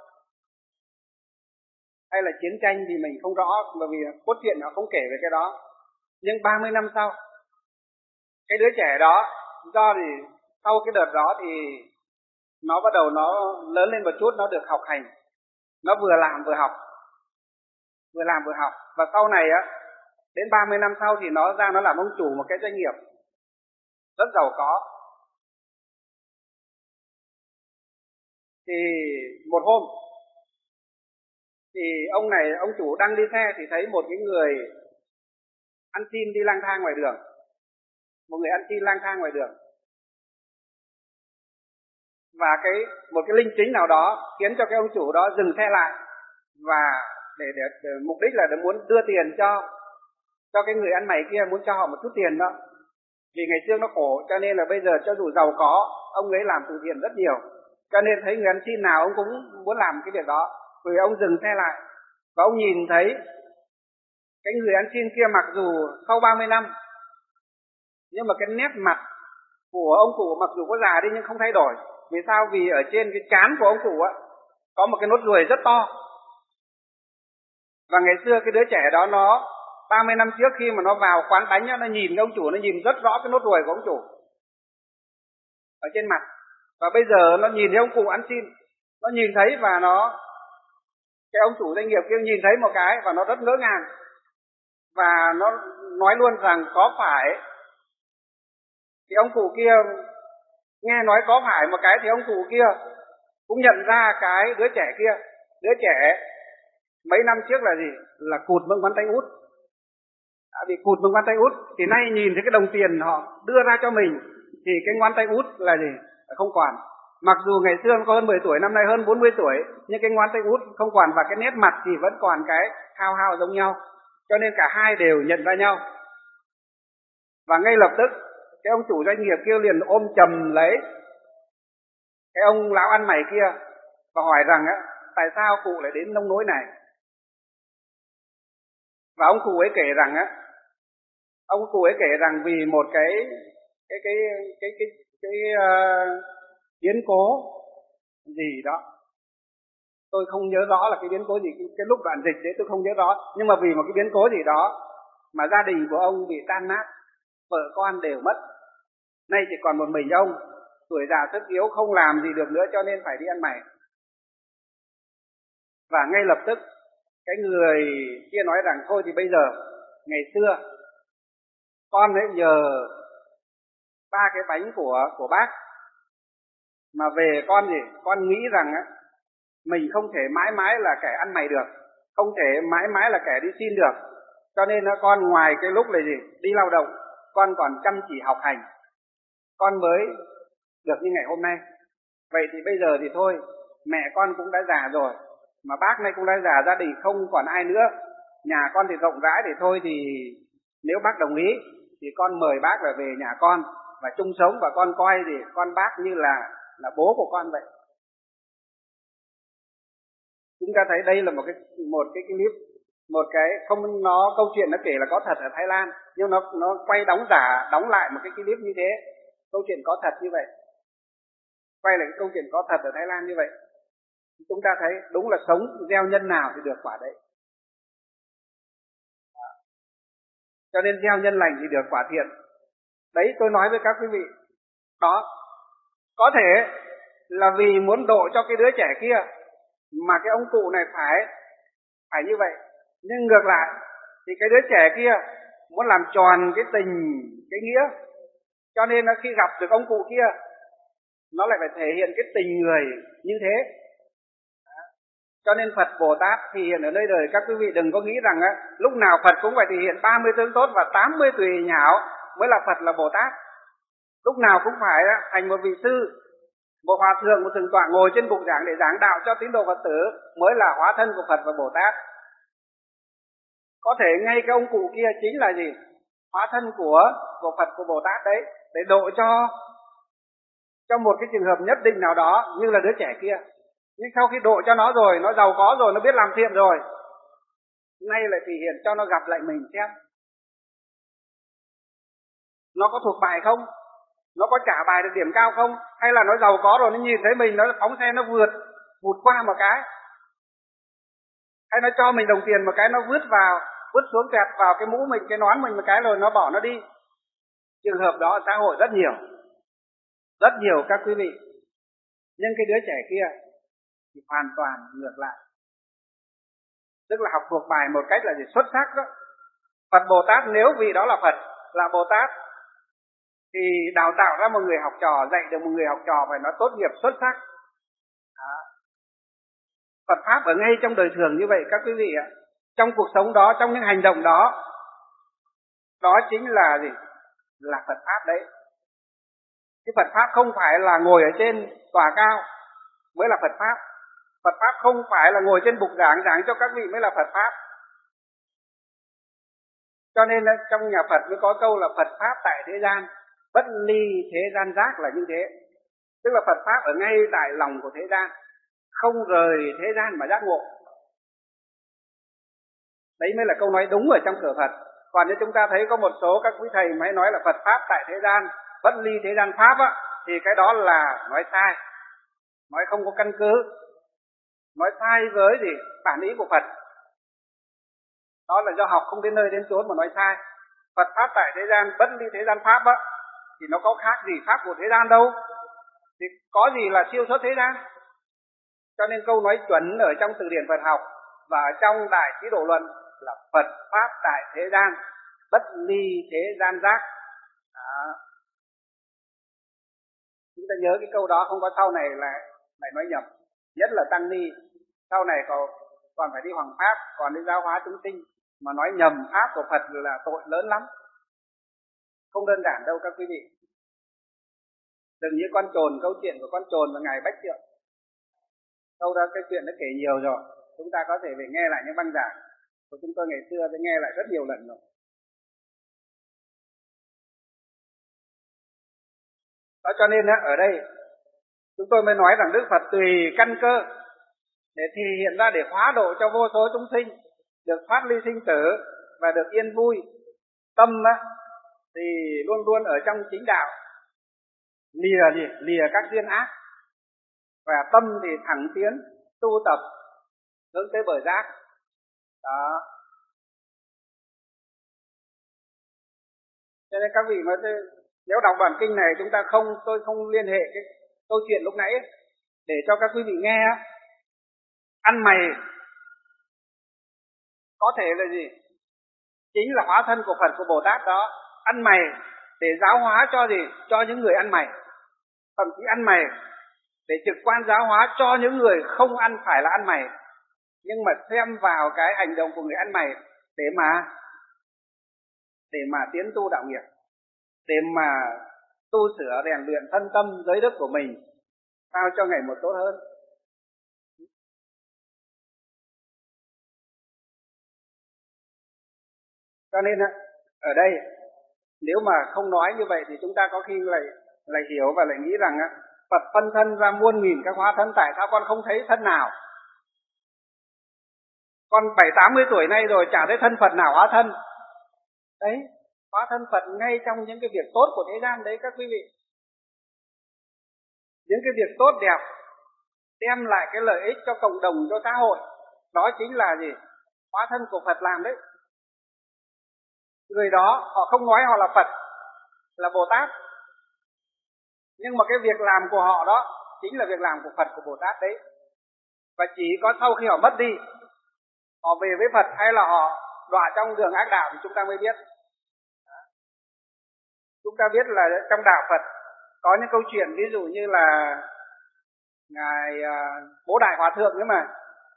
hay là chiến tranh thì mình không rõ, bởi vì cốt truyện nó không kể về cái đó. Nhưng ba mươi năm sau, cái đứa trẻ đó do thì sau cái đợt đó thì nó bắt đầu nó lớn lên một chút, nó được học hành, nó vừa làm vừa học, vừa làm vừa học. Và sau này á, đến ba mươi năm sau thì nó ra nó làm ông chủ một cái doanh nghiệp rất giàu có. Thì một hôm thì ông này, ông chủ đang đi xe thì thấy một cái người ăn xin đi lang thang ngoài đường. Một người ăn xin lang thang ngoài đường. Và cái một cái linh tính nào đó khiến cho cái ông chủ đó dừng xe lại và để, để, để mục đích là để muốn đưa tiền cho cho cái người ăn mày kia, muốn cho họ một chút tiền đó. Vì ngày xưa nó khổ cho nên là bây giờ cho dù giàu có, ông ấy làm từ thiện rất nhiều. Cho nên thấy người ăn xin nào ông cũng muốn làm cái việc đó. Vì ông dừng xe lại và ông nhìn thấy cái người ăn xin kia mặc dù sau ba mươi năm nhưng mà cái nét mặt của ông cụ mặc dù có già đi nhưng không thay đổi. Vì sao? Vì ở trên cái trán của ông cụ á có một cái nốt ruồi rất to. Và ngày xưa cái đứa trẻ đó nó ba mươi năm trước khi mà nó vào quán bánh á, nó nhìn ông chủ, nó nhìn rất rõ cái nốt ruồi của ông chủ ở trên mặt. Và bây giờ nó nhìn thấy ông cụ ăn xin, nó nhìn thấy và nó cái ông chủ doanh nghiệp kia nhìn thấy một cái và nó rất ngỡ ngàng. Và nó nói luôn rằng có phải thì ông cụ kia nghe nói có phải một cái thì ông cụ kia cũng nhận ra cái đứa trẻ kia. Đứa trẻ mấy năm trước là gì? Là cụt bằng ngón tay út. Đã bị cụt bằng ngón tay út thì nay nhìn thấy cái đồng tiền họ đưa ra cho mình thì cái ngón tay út là gì? Là không còn. Mặc dù ngày xưa nó có hơn mười tuổi, năm nay hơn bốn mươi tuổi, nhưng cái ngón tay út không còn và cái nét mặt thì vẫn còn cái hao hao giống nhau. Cho nên cả hai đều nhận ra nhau. Và ngay lập tức cái ông chủ doanh nghiệp kia liền ôm chầm lấy cái ông lão ăn mày kia và hỏi rằng á, tại sao cụ lại đến nông nỗi này? Và ông cụ ấy kể rằng á, ông cụ ấy kể rằng vì một cái cái cái cái cái cái uh, biến cố gì đó, tôi không nhớ rõ là cái biến cố gì, cái, cái lúc đoạn dịch đấy tôi không nhớ rõ, nhưng mà vì một cái biến cố gì đó mà gia đình của ông bị tan nát, vợ con đều mất, nay chỉ còn một mình ông, tuổi già sức yếu không làm gì được nữa cho nên phải đi ăn mày. Và ngay lập tức cái người kia nói rằng thôi thì bây giờ, ngày xưa con ấy nhờ ba cái bánh của của bác mà về con gì, con nghĩ rằng á mình không thể mãi mãi là kẻ ăn mày được, không thể mãi mãi là kẻ đi xin được, cho nên nó con ngoài cái lúc là gì đi lao động, con còn chăm chỉ học hành, con mới được như ngày hôm nay. Vậy thì bây giờ thì thôi, mẹ con cũng đã già rồi, mà bác này cũng đã già, gia đình không còn ai nữa, nhà con thì rộng rãi, thì thôi thì nếu bác đồng ý thì con mời bác là về nhà con và chung sống, và con coi thì con bác như là là bố của con vậy. Chúng ta thấy đây là một cái một cái clip, một cái không, nó câu chuyện nó kể là có thật ở Thái Lan, nhưng nó nó quay đóng giả đóng lại một cái clip như thế, câu chuyện có thật như vậy, quay lại cái câu chuyện có thật ở Thái Lan như vậy. Chúng ta thấy đúng là sống gieo nhân nào thì được quả đấy. Cho nên gieo nhân lành thì được quả thiện. Đấy, tôi nói với các quý vị, đó có thể là vì muốn độ cho cái đứa trẻ kia mà cái ông cụ này phải phải như vậy, nhưng ngược lại thì cái đứa trẻ kia muốn làm tròn cái tình cái nghĩa, cho nên khi gặp được ông cụ kia nó lại phải thể hiện cái tình người như thế. Cho nên Phật Bồ Tát thì hiện ở nơi đời, các quý vị đừng có nghĩ rằng á, lúc nào Phật cũng phải thể hiện ba mươi tướng tốt và tám mươi tùy nhão mới là Phật là Bồ Tát. Lúc nào cũng phải á, thành một vị sư, một hòa thượng, một thượng tọa ngồi trên bục giảng để giảng đạo cho tín đồ Phật tử mới là hóa thân của Phật và Bồ Tát. Có thể ngay cái ông cụ kia chính là gì? Hóa thân của, của Phật, của Bồ Tát đấy, để độ cho cho một cái trường hợp nhất định nào đó như là đứa trẻ kia. Nhưng sau khi độ cho nó rồi, nó giàu có rồi, nó biết làm thiện rồi, nay lại thể hiện cho nó gặp lại mình xem nó có thuộc bài không, nó có trả bài được điểm cao không, hay là nó giàu có rồi nó nhìn thấy mình nó phóng xe nó vượt vụt qua một cái, hay nó cho mình đồng tiền một cái nó vứt vào vứt xuống kẹt vào cái mũ mình, cái nón mình một cái rồi nó bỏ nó đi. Trường hợp đó ở xã hội rất nhiều, rất nhiều các quý vị. Nhưng cái đứa trẻ kia thì hoàn toàn ngược lại, tức là học thuộc bài một cách là gì xuất sắc đó. Phật Bồ Tát, nếu vị đó là Phật, là Bồ Tát, thì đào tạo ra một người học trò, dạy được một người học trò phải nói tốt nghiệp xuất sắc. Đó. Phật Pháp ở ngay trong đời thường như vậy các quý vị ạ. Trong cuộc sống đó, trong những hành động đó, đó chính là gì? Là Phật Pháp đấy. Chứ Phật Pháp không phải là ngồi ở trên tòa cao mới là Phật Pháp. Phật Pháp không phải là ngồi trên bục giảng giảng cho các vị mới là Phật Pháp. Cho nên trong nhà Phật mới có câu là Phật Pháp tại thế gian, bất ly thế gian giác là như thế. Tức là Phật Pháp ở ngay tại lòng của thế gian, không rời thế gian mà giác ngộ. Đấy mới là câu nói đúng ở trong cửa Phật. Còn nếu chúng ta thấy có một số các quý thầy mới nói là Phật Pháp tại thế gian, bất ly thế gian Pháp á, thì cái đó là nói sai, nói không có căn cứ, nói sai với gì? Bản ý của Phật. Đó là do học không đến nơi đến chốn mà nói sai. Phật Pháp tại thế gian, bất ly thế gian Pháp á, thì nó có khác gì Pháp của thế gian đâu. Thì có gì là siêu xuất thế gian. Cho nên câu nói chuẩn ở trong từ điển Phật học và ở trong Đại Trí Độ Luận là Phật Pháp tại thế gian, bất ly thế gian giác. Đó. Chúng ta nhớ cái câu đó, không có sau này là lại nói nhầm. Nhất là tăng ni sau này còn còn phải đi hoằng pháp, còn đi giáo hóa chúng sinh mà nói nhầm pháp của Phật là tội lớn lắm, không đơn giản đâu các quý vị. Đừng như con trồn, câu chuyện của con trồn và ngài Bách Trượng. Câu đó cái chuyện nó kể nhiều rồi, chúng ta có thể về nghe lại những băng giảng của chúng tôi ngày xưa, tôi nghe lại rất nhiều lần rồi. Đó, cho nên ở đây chúng tôi mới nói rằng Đức Phật tùy căn cơ để thể hiện ra, để hóa độ cho vô số chúng sinh được thoát ly sinh tử và được yên vui. Tâm á, thì luôn luôn ở trong chính đạo, lìa gì? Lìa các duyên ác, và tâm thì thẳng tiến tu tập hướng tới bờ giác. Đó. Cho nên các vị mà nếu đọc bản kinh này chúng ta không, tôi không liên hệ cái câu chuyện lúc nãy ấy, để cho các quý vị nghe. Ăn mày có thể là gì? Chính là hóa thân của Phật, của Bồ Tát đó. Ăn mày để giáo hóa cho gì? Cho những người ăn mày. Thậm chí ăn mày để trực quan giáo hóa cho những người không ăn phải là ăn mày, nhưng mà xem vào cái hành động của người ăn mày để mà để mà tiến tu đạo nghiệp, để mà tu sửa rèn luyện thân tâm giới đức của mình sao cho ngày một tốt hơn. Cho nên ở đây nếu mà không nói như vậy thì chúng ta có khi lại lại hiểu và lại nghĩ rằng Phật phân thân ra muôn nghìn các hóa thân, tại sao con không thấy thân nào? Con bảy tám mươi tuổi nay rồi chả thấy thân Phật nào hóa thân. Đấy, hóa thân Phật ngay trong những cái việc tốt của thế gian đấy các quý vị. Những cái việc tốt đẹp đem lại cái lợi ích cho cộng đồng, cho xã hội, đó chính là gì? Hóa thân của Phật làm đấy. Người đó họ không nói họ là Phật, là Bồ Tát, nhưng mà cái việc làm của họ đó chính là việc làm của Phật, của Bồ Tát đấy. Và chỉ có sau khi họ mất đi, họ về với Phật hay là họ đọa trong đường ác đạo thì chúng ta mới biết. Chúng ta biết là trong đạo Phật có những câu chuyện, ví dụ như là ngài Bố Đại Hòa Thượng ấy mà.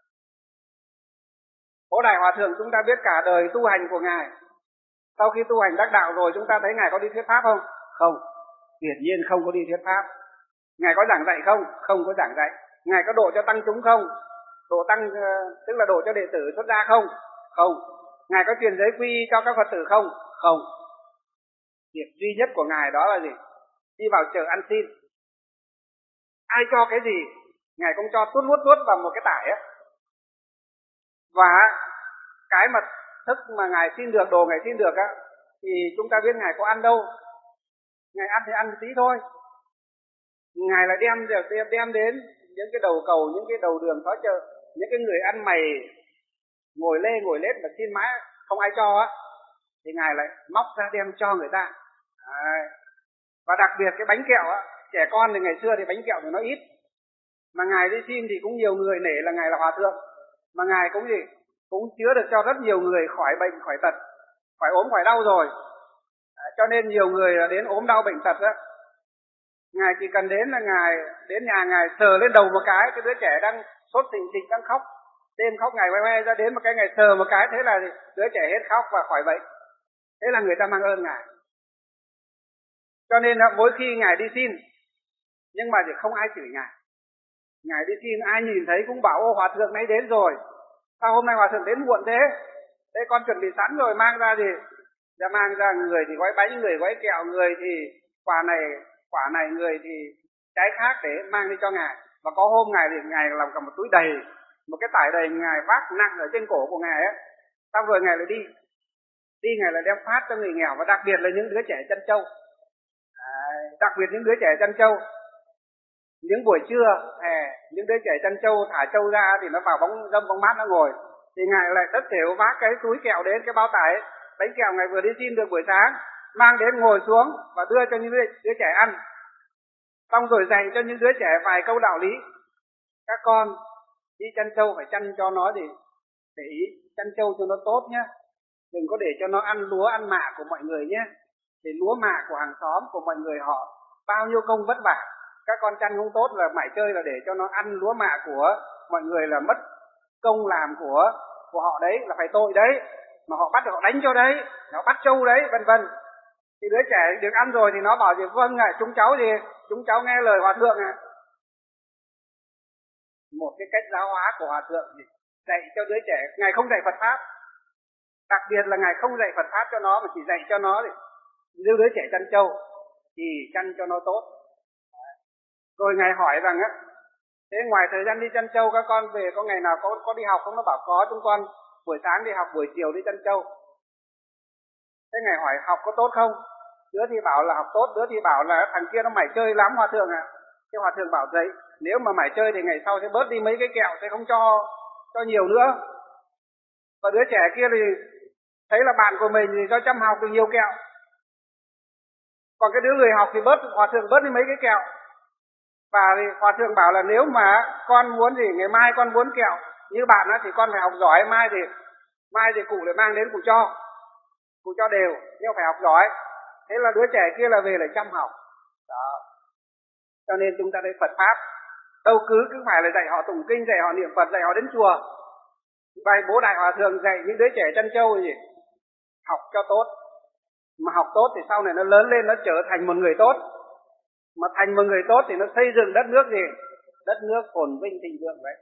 Bố Đại Hòa Thượng chúng ta biết cả đời tu hành của ngài. Sau khi tu hành đắc đạo rồi chúng ta thấy ngài có đi thuyết pháp không? Không, hiển nhiên không có đi thuyết pháp. Ngài có giảng dạy không? Không có giảng dạy. Ngài có độ cho tăng chúng không? Độ tăng tức là độ cho đệ tử xuất gia không? Không. Ngài có truyền giới quy cho các Phật tử không? Không. Việc duy nhất của ngài đó là gì? Đi vào chợ ăn xin. Ai cho cái gì ngài cũng cho tuốt nuốt nuốt vào một cái tải á. Và cái mà thức mà ngài xin được, đồ ngài xin được á, thì chúng ta biết ngài có ăn đâu. Ngài ăn thì ăn một tí thôi. Ngài lại đem đem đem đến những cái đầu cầu, những cái đầu đường xó chợ, những cái người ăn mày ngồi lê ngồi lết mà xin mãi không ai cho á, thì ngài lại móc ra đem cho người ta. Đấy. Và đặc biệt cái bánh kẹo á, trẻ con thì ngày xưa thì bánh kẹo thì nó ít, mà ngài đi xin thì cũng nhiều người nể là ngài là hòa thượng, mà ngài cũng gì cũng chữa được cho rất nhiều người khỏi bệnh khỏi tật, khỏi ốm khỏi đau rồi. Đấy, cho nên nhiều người đến ốm đau bệnh tật á, ngài chỉ cần đến là ngài đến nhà ngài sờ lên đầu một cái, cái đứa trẻ đang sốt xình xịch đang khóc, đêm khóc ngày quay quay ra đến một cái ngày sờ một cái, thế là đứa trẻ hết khóc và khỏi bệnh. Thế là người ta mang ơn Ngài. Cho nên là mỗi khi Ngài đi xin, nhưng mà thì không ai chửi Ngài. Ngài đi xin ai nhìn thấy cũng bảo: ô, hòa thượng nay đến rồi, sao hôm nay hòa thượng đến muộn thế? Thế con chuẩn bị sẵn rồi, mang ra gì? Đã mang ra, người thì gói bánh, người gói kẹo, người thì quả này, quả này, người thì trái khác để mang đi cho Ngài. Và có hôm Ngài thì Ngài làm cả một túi đầy, một cái tải đầy Ngài vác nặng ở trên cổ của Ngài ấy. Xong rồi Ngài lại đi. Đi Ngài lại đem phát cho người nghèo, và đặc biệt là những đứa trẻ chân trâu. À, đặc biệt những đứa trẻ chân trâu. Những buổi trưa, hè, những đứa trẻ chân trâu thả trâu ra thì nó vào bóng râm bóng mát nó ngồi. Thì Ngài lại tất thểu vác cái túi kẹo đến, cái bao tải bánh kẹo Ngài vừa đi xin được buổi sáng, mang đến ngồi xuống và đưa cho những đứa, đứa trẻ ăn. Xong rồi dạy cho những đứa trẻ vài câu đạo lý. Các con đi chăn trâu phải chăn cho nó để để ý chăn trâu cho nó tốt nhé, đừng có để cho nó ăn lúa ăn mạ của mọi người nhé. Thì lúa mạ của hàng xóm của mọi người họ bao nhiêu công vất vả, các con chăn không tốt là mải chơi là để cho nó ăn lúa mạ của mọi người, là mất công làm của của họ đấy, là phải tội đấy. Mà họ bắt họ đánh cho đấy, họ bắt trâu đấy, vân vân. Thì đứa trẻ được ăn rồi thì nó bảo gì: vâng ạ, chúng cháu gì chúng cháu nghe lời hòa thượng à. Một cái cách giáo hóa của hòa thượng thì dạy cho đứa trẻ. Ngài không dạy Phật pháp, đặc biệt là Ngài không dạy Phật pháp cho nó, mà chỉ dạy cho nó như đứa trẻ chăn trâu thì chăn cho nó tốt. Rồi Ngài hỏi rằng á, thế ngoài thời gian đi chăn trâu các con về có ngày nào có có đi học không? Nó bảo có, chúng con buổi sáng đi học, buổi chiều đi chăn trâu. Thế Ngài hỏi học có tốt không? Đứa thì bảo là học tốt, đứa thì bảo là thằng kia nó mải chơi lắm hòa thượng ạ. À. Thế hòa thượng bảo vậy, nếu mà mải chơi thì ngày sau sẽ bớt đi mấy cái kẹo, sẽ không cho cho nhiều nữa. Và đứa trẻ kia thì thấy là bạn của mình thì cho chăm học được nhiều kẹo. Còn cái đứa người học thì bớt, hòa thượng bớt đi mấy cái kẹo. Và thì hòa thượng bảo là nếu mà con muốn gì, ngày mai con muốn kẹo như bạn á, thì con phải học giỏi, mai thì mai thì cụ lại mang đến cụ cho. Cụ cho đều, nhưng phải học giỏi. Thế là đứa trẻ kia là về lại chăm học. Đó. Cho nên chúng ta thấy Phật Pháp đâu cứ cứ phải là dạy họ tụng kinh, dạy họ niệm Phật, dạy họ đến chùa. Vậy bố Đại Hòa Thượng dạy những đứa trẻ chân trâu gì? Học cho tốt. Mà học tốt thì sau này nó lớn lên nó trở thành một người tốt. Mà thành một người tốt thì nó xây dựng đất nước gì? Đất nước phồn vinh thịnh vượng vậy.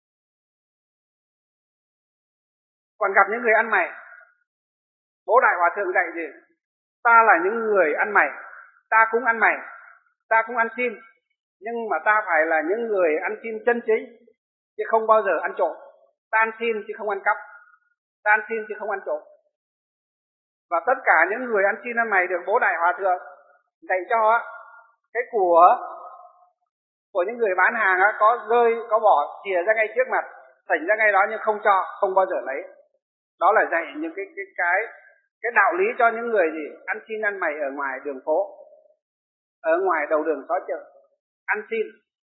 Còn gặp những người ăn mày, bố Đại Hòa Thượng dạy gì? Ta là những người ăn mày, ta cũng ăn mày, ta cũng ăn xin, nhưng mà ta phải là những người ăn xin chân chính, chứ không bao giờ ăn trộm. Ta ăn xin chứ không ăn cắp, ta ăn xin chứ không ăn trộm. Và tất cả những người ăn xin ăn mày được bố Đại Hòa Thượng dạy cho cái của của những người bán hàng á, có rơi, có bỏ, chìa ra ngay trước mặt, thỉnh ra ngay đó nhưng không cho, không bao giờ lấy. Đó là dạy những cái cái cái cái đạo lý cho những người gì ăn xin ăn mày ở ngoài đường phố, ở ngoài đầu đường xó chợ, ăn xin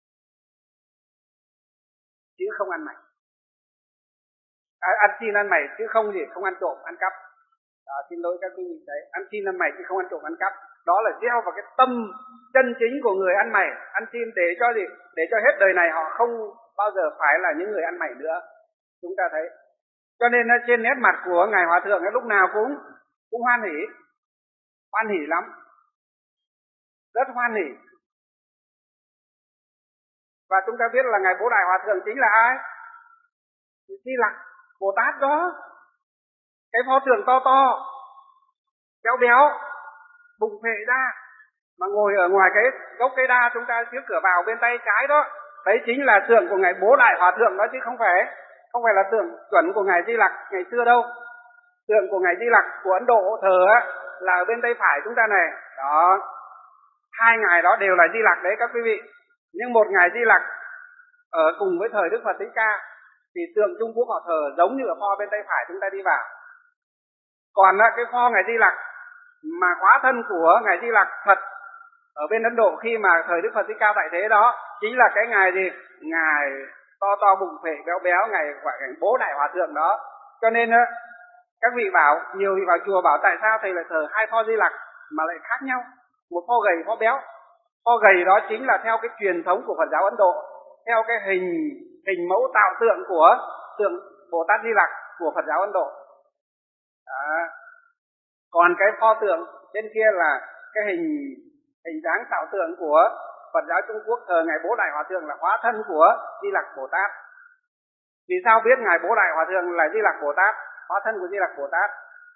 chứ không ăn mày, à, ăn xin ăn mày chứ không gì không ăn trộm ăn cắp. À, xin lỗi các quý vị đấy, ăn xin ăn mày chứ không ăn trộm ăn cắp. Đó là gieo vào cái tâm chân chính của người ăn mày, ăn xin để cho gì? Để cho hết đời này họ không bao giờ phải là những người ăn mày nữa. Chúng ta thấy. Cho nên trên nét mặt của Ngài Hòa Thượng lúc nào cũng cũng hoan hỉ, hoan hỉ lắm, rất hoan hỉ. Và chúng ta biết là Ngài Bố Đại Hòa Thượng chính là ai? Di Lặc Bồ Tát đó. Cái pho tượng to to, béo béo, bụng phệ ra, mà ngồi ở ngoài cái gốc cây đa chúng ta trước cửa vào bên tay trái đó, đấy chính là tượng của Ngài Bố Đại Hòa Thượng đó, chứ không phải không phải là tượng chuẩn của Ngài Di Lặc ngày xưa đâu. Tượng của Ngài Di Lặc của Ấn Độ thờ á, là ở bên tay phải chúng ta này. Đó, hai ngài đó đều là Di Lặc đấy các quý vị. Nhưng một ngài Di Lặc ở cùng với thời Đức Phật Thích Ca thì tượng Trung Quốc họ thờ giống như ở pho bên tay phải chúng ta đi vào. Còn cái pho ngài Di Lặc mà hóa thân của ngài Di Lặc thật ở bên Ấn Độ khi mà thời Đức Phật Thích Ca tại thế đó chính là cái ngài gì? Ngài to to bụng phệ béo béo, ngài gọi ngài Bố Đại Hòa Thượng đó. Cho nên các vị bảo, nhiều vị vào chùa bảo tại sao thầy lại thờ hai pho Di Lặc mà lại khác nhau, một pho gầy pho béo. Pho gầy đó chính là theo cái truyền thống của Phật giáo Ấn Độ, theo cái hình hình mẫu tạo tượng của tượng Bồ Tát Di Lặc của Phật giáo Ấn Độ. Đó. Còn cái pho tượng trên kia là cái hình hình dáng tạo tượng của Phật giáo Trung Quốc thờ ngài Bố Đại Hòa Thượng là hóa thân của Di Lặc Bồ Tát. Vì sao biết ngài Bố Đại Hòa Thượng là Di Lặc Bồ Tát, hóa thân của Di Lặc Bồ Tát?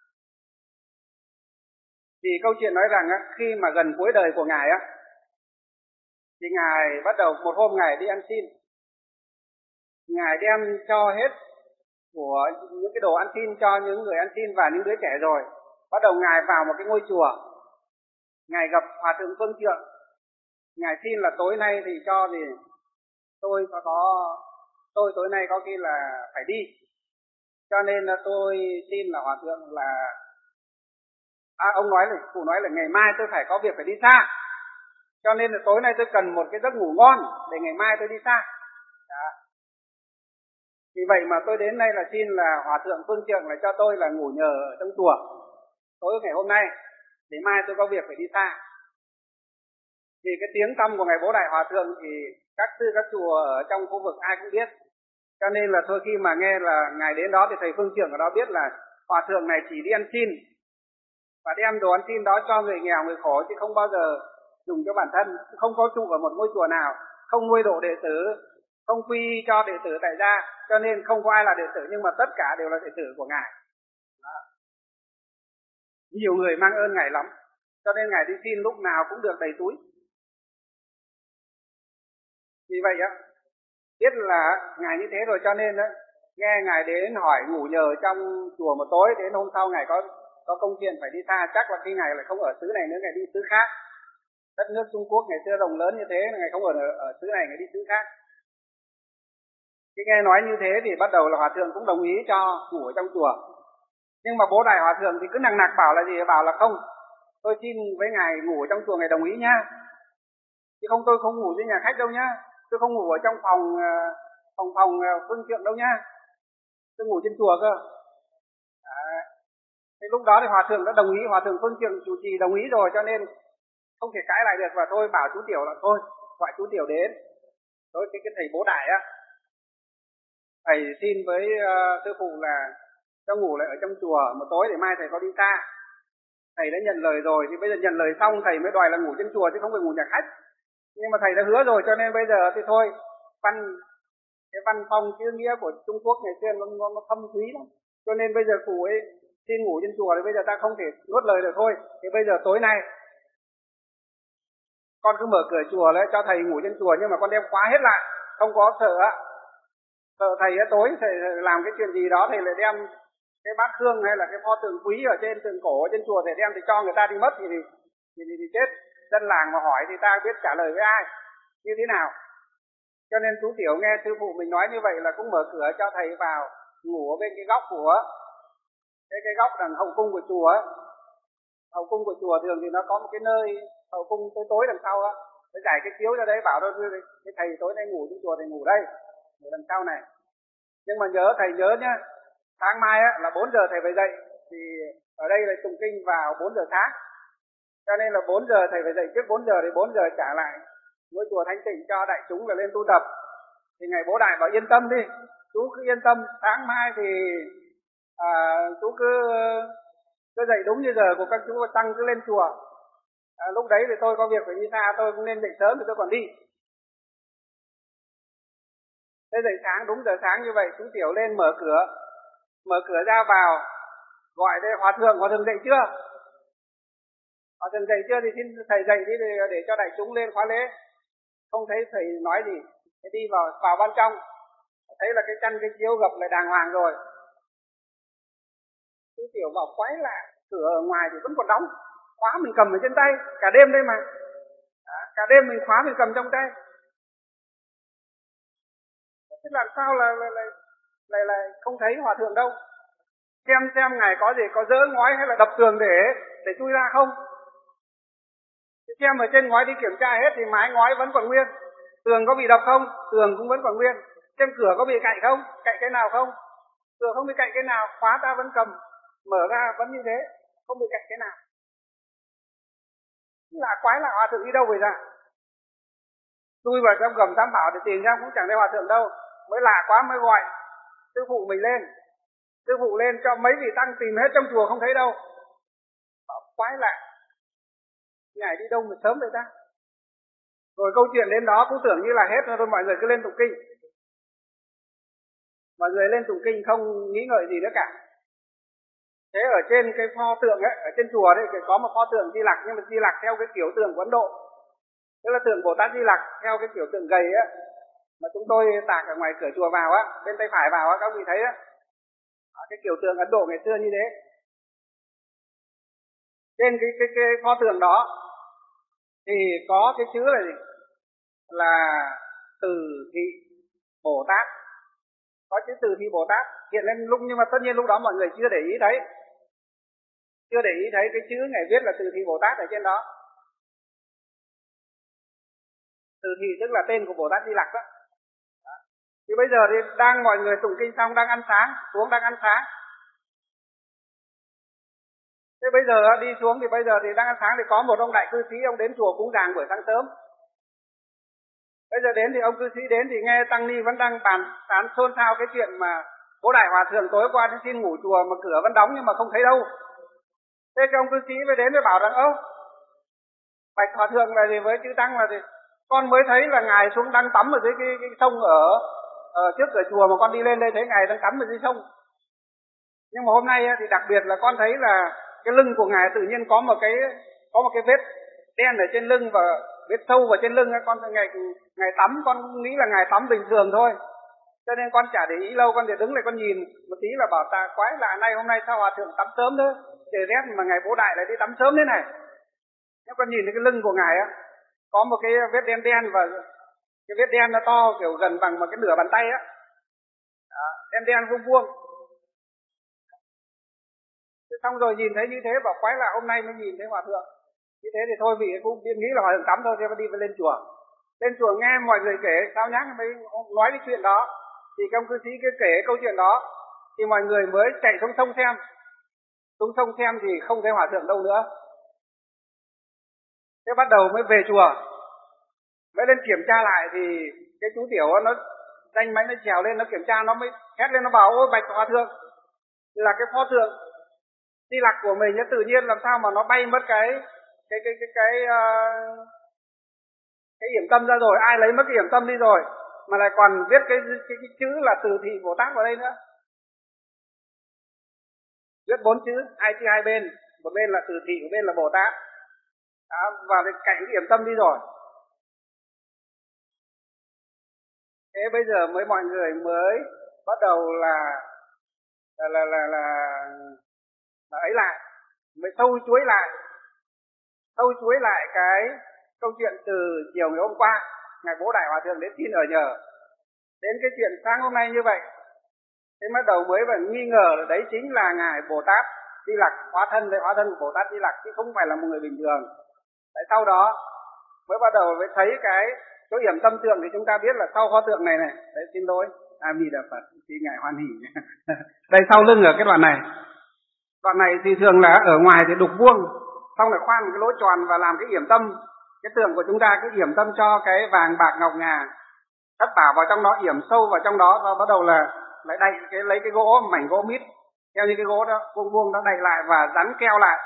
Thì câu chuyện nói rằng á, khi mà gần cuối đời của ngài á, thì ngài bắt đầu một hôm ngài đi ăn xin, ngài đem cho hết của những cái đồ ăn xin cho những người ăn xin và những đứa trẻ rồi. Bắt đầu ngài vào một cái ngôi chùa, ngài gặp Hòa Thượng Phương Trượng, ngài xin là tối nay thì cho thì tôi có có tôi tối nay có khi là phải đi, cho nên là tôi xin là Hòa Thượng là à, ông nói là cụ nói là ngày mai tôi phải có việc phải đi xa, cho nên là tối nay tôi cần một cái giấc ngủ ngon để ngày mai tôi đi xa. Đó. Vì vậy mà tôi đến đây là xin là Hòa Thượng Phương Trượng là cho tôi là ngủ nhờ ở trong chùa tối ngày hôm nay, để mai tôi có việc phải đi xa. Vì cái tiếng tăm của ngài Bố Đại Hòa Thượng thì các sư các chùa ở trong khu vực ai cũng biết, cho nên là thôi khi mà nghe là ngài đến đó thì thầy Phương Trượng ở đó biết là Hòa Thượng này chỉ đi ăn xin và đem đồ ăn xin đó cho người nghèo người khổ, chứ không bao giờ dùng cho bản thân, không có trụ ở một ngôi chùa nào, không nuôi độ đệ tử, không quy cho đệ tử tại gia, cho nên không có ai là đệ tử, nhưng mà tất cả đều là đệ tử của ngài. Đó. Nhiều người mang ơn ngài lắm, cho nên ngài đi xin lúc nào cũng được đầy túi. Vì vậy á, biết là ngài như thế rồi, cho nên á, nghe ngài đến hỏi ngủ nhờ trong chùa một tối, đến hôm sau ngài có có công chuyện phải đi xa, chắc là khi ngài lại không ở xứ này nữa, ngài đi xứ khác. Đất nước Trung Quốc ngày xưa rộng lớn như thế, ngài không ở ở xứ này, ngài đi xứ khác. Khi nghe nói như thế thì bắt đầu là Hòa Thượng cũng đồng ý cho ngủ ở trong chùa. Nhưng mà Bố Đại Hòa Thượng thì cứ nằng nặc bảo là gì, bảo là không, tôi xin với ngài ngủ ở trong chùa, ngài đồng ý nhá, chứ không tôi không ngủ với nhà khách đâu nhá, tôi không ngủ ở trong phòng phòng phòng Phương Trượng đâu nhá, tôi ngủ trên chùa cơ. Đấy. Thế lúc đó thì Hòa Thượng đã đồng ý, Hòa Thượng Phương Trượng chủ trì đồng ý rồi, cho nên không thể cãi lại được, và thôi bảo chú Tiểu là thôi gọi chú Tiểu đến. Đối với cái thầy Bố Đại á, thầy xin với uh, sư phụ là cho ngủ lại ở trong chùa một tối để mai thầy có đi xa. Thầy đã nhận lời rồi, thì bây giờ nhận lời xong thầy mới đòi là ngủ trên chùa chứ không phải ngủ nhà khách. Nhưng mà thầy đã hứa rồi, cho nên bây giờ thì thôi, văn cái văn phong chữ nghĩa của Trung Quốc ngày xưa nó, nó, nó thâm quý lắm, cho nên bây giờ cụ ấy xin ngủ trên chùa thì bây giờ ta không thể nuốt lời được thôi. Thì bây giờ tối nay con cứ mở cửa chùa lấy cho thầy ngủ trên chùa, nhưng mà con đem khóa hết lại, không có sợ á, sợ thầy á tối thầy làm cái chuyện gì đó thầy lại đem cái bát hương hay là cái pho tượng quý ở trên tượng cổ ở trên chùa thầy đem thì cho người ta đi mất thì thì, thì, thì, thì chết. Dân làng mà hỏi thì ta biết trả lời với ai như thế nào. Cho nên chú Tiểu nghe sư phụ mình nói như vậy là cũng mở cửa cho thầy vào ngủ ở bên cái góc của cái cái góc đằng hậu cung của chùa ấy. Hậu cung của chùa thường thì nó có một cái nơi hậu cung tối tối đằng sau á, phải giải cái chiếu ra đấy, bảo thôi cái thầy tối nay ngủ trên chùa thầy ngủ đây, ngủ đằng sau này. Nhưng mà nhớ thầy nhớ nhá, sáng mai á là bốn giờ thầy phải dậy, thì ở đây là tụng kinh vào bốn giờ sáng, cho nên là bốn giờ thầy phải dậy trước bốn giờ, thì bốn giờ trả lại ngôi chùa thanh tịnh cho đại chúng là lên tu tập. Thì ngài Bố Đại bảo yên tâm đi, chú cứ yên tâm, sáng mai thì à, chú cứ cứ dậy đúng như giờ của các chú tăng cứ lên chùa. À, lúc đấy thì tôi có việc phải đi xa, tôi cũng nên dậy sớm thì tôi còn đi. Thế dậy sáng đúng giờ sáng như vậy, chú Tiểu lên mở cửa, mở cửa ra vào, gọi đây Hòa Thượng, Hòa Thượng dậy chưa? Hòa Thượng dậy chưa thì xin thầy dậy đi để cho đại chúng lên khóa lễ. Không thấy thầy nói gì, thế đi vào vào ban trong, thấy là cái chăn cái chiếu gập lại đàng hoàng rồi. Chú Tiểu bảo quái lạ, cửa ở ngoài thì vẫn còn đóng, khóa mình cầm ở trên tay, cả đêm đây mà, à, cả đêm mình khóa mình cầm trong tay. Thế làm sao là lại là, là, là không thấy Hòa Thượng đâu? Xem xem ngài có gì, có dỡ ngói hay là đập tường để để chui ra không? Xem ở trên ngói đi kiểm tra hết thì mái ngói vẫn còn nguyên, tường có bị đập không? Tường cũng vẫn còn nguyên. Xem cửa có bị cạy không? Cạy cái nào không? Cửa không bị cạy cái nào, khóa ta vẫn cầm, mở ra vẫn như thế, không bị cạy cái nào. Lạ quái là Hòa Thượng đi đâu vậy ra? Tôi vào trong gầm tam bảo để tìm ra cũng chẳng thấy Hòa Thượng đâu. Mới lạ quá mới gọi sư phụ mình lên. Sư phụ lên cho mấy vị tăng tìm hết trong chùa không thấy đâu. quái lạ, ngài đi đâu mà sớm vậy ta? Rồi câu chuyện đến đó cũng tưởng như là hết rồi, mọi người cứ lên tụng kinh. Mọi người lên tụng kinh không nghĩ ngợi gì nữa cả. Thế ở trên cái pho tượng ấy, ở trên chùa đấy có một pho tượng Di Lặc, nhưng mà Di Lặc theo cái kiểu tượng của Ấn Độ. Tức là tượng Bồ Tát Di Lặc theo cái kiểu tượng gầy á, mà chúng tôi tạc ở ngoài cửa chùa vào á, bên tay phải vào á, các vị thấy á, cái kiểu tượng Ấn Độ ngày xưa như thế. Trên cái cái cái pho tượng đó thì có cái chữ là gì? Là Từ Thị Bồ Tát. Có chữ Từ Thị Bồ Tát hiện lên lúc, nhưng mà tất nhiên lúc đó mọi người chưa để ý thấy. Chưa để ý thấy cái chữ ngài viết là Từ Thị Bồ Tát ở trên đó. Từ Thị tức là tên của Bồ Tát Di Lặc đó. Thì bây giờ thì đang mọi người tụng kinh xong đang ăn sáng, xuống đang ăn sáng. Thế bây giờ đi xuống thì bây giờ thì đang ăn sáng thì có một ông đại cư sĩ, ông đến chùa cúng giàng buổi sáng sớm. Bây giờ đến thì ông cư sĩ đến thì nghe tăng ni vẫn đang bàn tán xôn xao cái chuyện mà Bố Đại Hòa Thượng tối qua đến xin ngủ chùa mà cửa vẫn đóng nhưng mà không thấy đâu. Thế cái ông cư sĩ mới đến mới bảo rằng: ơ, Bạch Hòa Thượng là gì với chư tăng là gì? Con mới thấy là ngài xuống đang tắm ở dưới cái, cái sông ở, ở trước cửa chùa, mà con đi lên đây thấy ngài đang tắm ở dưới sông. Nhưng mà hôm nay thì đặc biệt là con thấy là cái lưng của ngài tự nhiên có một cái có một cái vết đen ở trên lưng và vết sâu vào trên lưng. Con ngày ngày tắm con nghĩ là ngài tắm bình thường thôi, cho nên con chả để ý lâu. Con để đứng lại con nhìn một tí là bảo ta quái lạ, nay hôm nay sao Hòa Thượng tắm sớm thế, trời rét mà ngài Bố Đại lại đi tắm sớm thế này. Nhưng con nhìn thấy cái lưng của ngài á có một cái vết đen đen, và cái vết đen nó to kiểu gần bằng một cái nửa bàn tay á, đen đen vuông vuông. Thế xong rồi nhìn thấy như thế bảo quái lạ, hôm nay mới nhìn thấy Hòa Thượng như thế thì thôi vị cũng nghĩ là Hòa Thượng tắm thôi, thì đi lên chùa. Lên chùa nghe mọi người kể sao nhãng mới nói cái chuyện đó, thì cái ông cư sĩ cứ kể câu chuyện đó thì mọi người mới chạy xuống sông xem. Xuống sông xem thì không thấy Hòa Thượng đâu nữa. Thế bắt đầu mới về chùa, mới lên kiểm tra lại thì cái chú tiểu nó danh máy nó trèo lên, nó kiểm tra, nó mới hét lên, nó bảo: ôi Bạch Hòa Thượng, là cái pho tượng Di Lặc của mình tự nhiên làm sao mà nó bay mất cái cái cái cái cái uh, cái yểm tâm ra rồi, ai lấy mất cái yểm tâm đi rồi, mà lại còn viết cái cái, cái chữ là Từ Thị Bồ Tát vào đây nữa. Viết bốn chữ, hai chữ hai bên, một bên là Từ Thị, một bên là Bồ Tát. Đó, và cái cạnh cái yểm tâm đi rồi. Thế bây giờ mới mọi người mới bắt đầu là là là là, là, là ấy lại, mới sâu chuối lại, sâu chuối lại cái câu chuyện từ chiều ngày hôm qua, ngài Bố Đại Hòa Thượng đến xin ở nhờ, đến cái chuyện sáng hôm nay như vậy. Thế bắt đầu mới phải nghi ngờ là đấy chính là ngài Bồ Tát Di Lặc, hóa thân với hóa thân của Bồ Tát Di Lặc, chứ không phải là một người bình thường. Tại sau đó mới bắt đầu mới thấy cái chỗ yểm tâm tượng thì chúng ta biết là sau pho tượng này này, đấy xin lỗi, A Di Đà Phật, xin ngài hoan hỉ. Đây sau lưng ở cái đoạn này, đoạn này thì thường là ở ngoài thì đục vuông, xong lại khoan một cái lỗ tròn và làm cái yểm tâm. Cái tượng của chúng ta cứ yểm tâm cho cái vàng bạc ngọc ngà thất bảo vào trong đó, yểm sâu vào trong đó, và bắt đầu là lại đậy cái lấy cái gỗ, mảnh gỗ mít theo như cái gỗ đó vuông vuông đó, đậy lại và dán keo lại.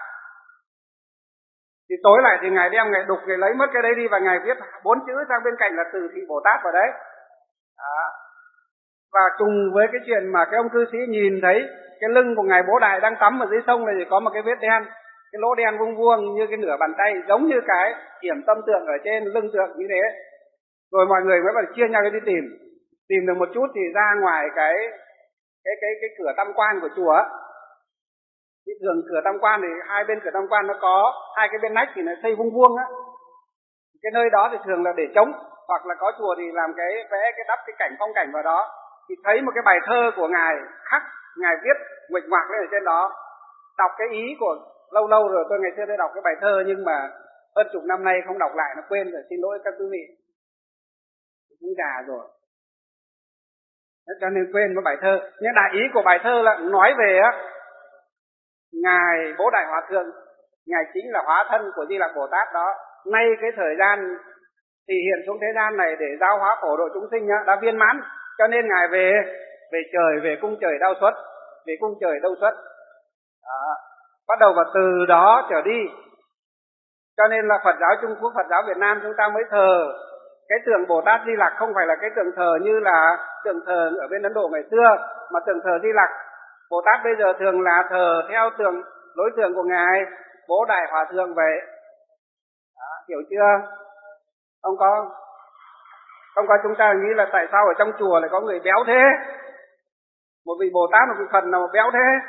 Thì tối lại thì ngài đem, ngài đục, ngài lấy mất cái đấy đi và ngài viết bốn chữ sang bên cạnh là Từ Thị Bồ Tát vào đấy. Đó. Và trùng với cái chuyện mà cái ông cư sĩ nhìn thấy cái lưng của ngài Bố Đại đang tắm ở dưới sông này thì có một cái vết đen, cái lỗ đen vuông vuông như cái nửa bàn tay, giống như cái yểm tâm tượng ở trên lưng tượng như thế. Rồi mọi người mới phải chia nhau đi tìm, tìm được một chút thì ra ngoài cái cái cái cái cửa tam quan của chùa. Thì thường cửa tam quan thì hai bên cửa tam quan nó có hai cái bên nách thì nó xây vuông vuông á. Cái nơi đó thì thường là để trống, hoặc là có chùa thì làm cái vẽ cái đắp cái cảnh phong cảnh vào đó. Thì thấy một cái bài thơ của ngài khắc, ngài viết nguệch ngoạc lên ở trên đó. Đọc cái ý của lâu lâu rồi, tôi ngày xưa tôi đọc cái bài thơ nhưng mà hơn chục năm nay không đọc lại, nó quên rồi, xin lỗi các quý vị. Cũng già rồi, cho nên quên cái bài thơ. Nhưng đại ý của bài thơ là nói về á, ngài Bố Đại Hòa Thượng, ngài chính là hóa thân của Di Lặc Bồ Tát đó. Nay cái thời gian thì hiện xuống thế gian này để giáo hóa phổ độ chúng sinh á, đã viên mãn, cho nên ngài về về trời, về cung trời đau xuất, về cung trời đâu xuất. Đó. bắt đầu vào từ đó trở đi. Cho nên là Phật giáo Trung Quốc, Phật giáo Việt Nam chúng ta mới thờ cái tượng Bồ Tát Di Lặc, không phải là cái tượng thờ như là tượng thờ ở bên Ấn Độ ngày xưa, mà tượng thờ Di Lặc. Bồ Tát bây giờ thường là thờ theo tượng lối tượng của ngài Bố Đại Hòa Thượng vậy. Đó, hiểu chưa? Không có không có chúng ta nghĩ là tại sao ở trong chùa lại có người béo thế? Một vị Bồ Tát, một vị Phật nào mà béo thế?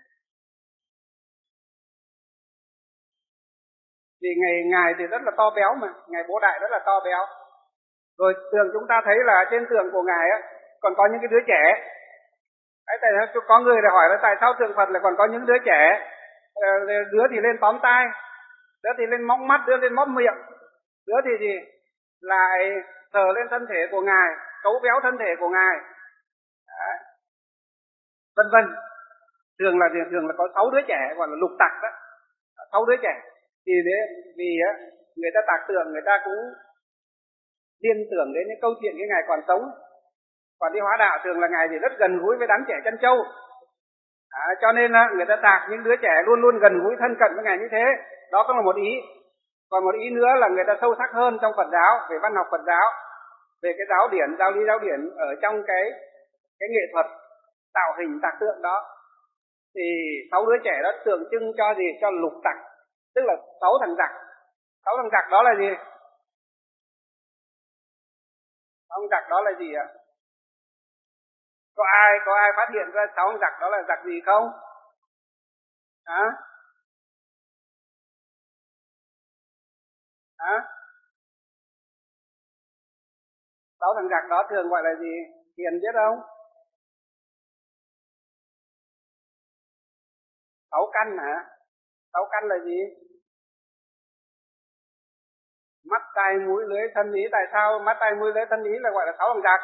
Vì ngày ngài thì rất là to béo mà, ngài Bố Đại rất là to béo. Rồi tượng chúng ta thấy là trên tượng của ngài á còn có những cái đứa trẻ. Đấy, tại sao có người lại hỏi là tại sao tượng Phật lại còn có những đứa trẻ? Đứa thì lên tóm tai, đứa thì lên móng mắt, đứa lên móp miệng, đứa thì gì lại sờ lên thân thể của ngài, cấu béo thân thể của ngài. Đấy, vân vân. Thường là thường là có sáu đứa trẻ, gọi là lục tặc đó, sáu đứa trẻ. Thì đấy, vì á người ta tạc tượng, người ta cũng liên tưởng đến những câu chuyện cái ngài còn sống. Còn đi hóa đạo thường là ngài thì rất gần gũi với đám trẻ chân châu. À, cho nên người ta tạc những đứa trẻ luôn luôn gần gũi thân cận với ngài như thế. Đó cũng là một ý. Còn một ý nữa là người ta sâu sắc hơn trong Phật giáo, về văn học Phật giáo, về cái giáo điển, giáo lý giáo điển ở trong cái cái nghệ thuật tạo hình tạc tượng đó. Thì sáu đứa trẻ đó tượng trưng cho gì? Cho lục tặc, tức là sáu thằng giặc. Sáu thằng giặc đó là gì? Sáu thằng giặc đó là gì ạ? Có ai có ai phát hiện ra sáu thằng giặc đó là giặc gì không? Hả? Hả? Sáu thằng giặc đó thường gọi là gì? Hiền biết không? Sáu căn hả? Sáu căn là gì? Mắt, tai, mũi, lưỡi, thân, ý. Tại sao mắt, tai, mũi, lưỡi, thân, ý là gọi là sáu thằng giặc?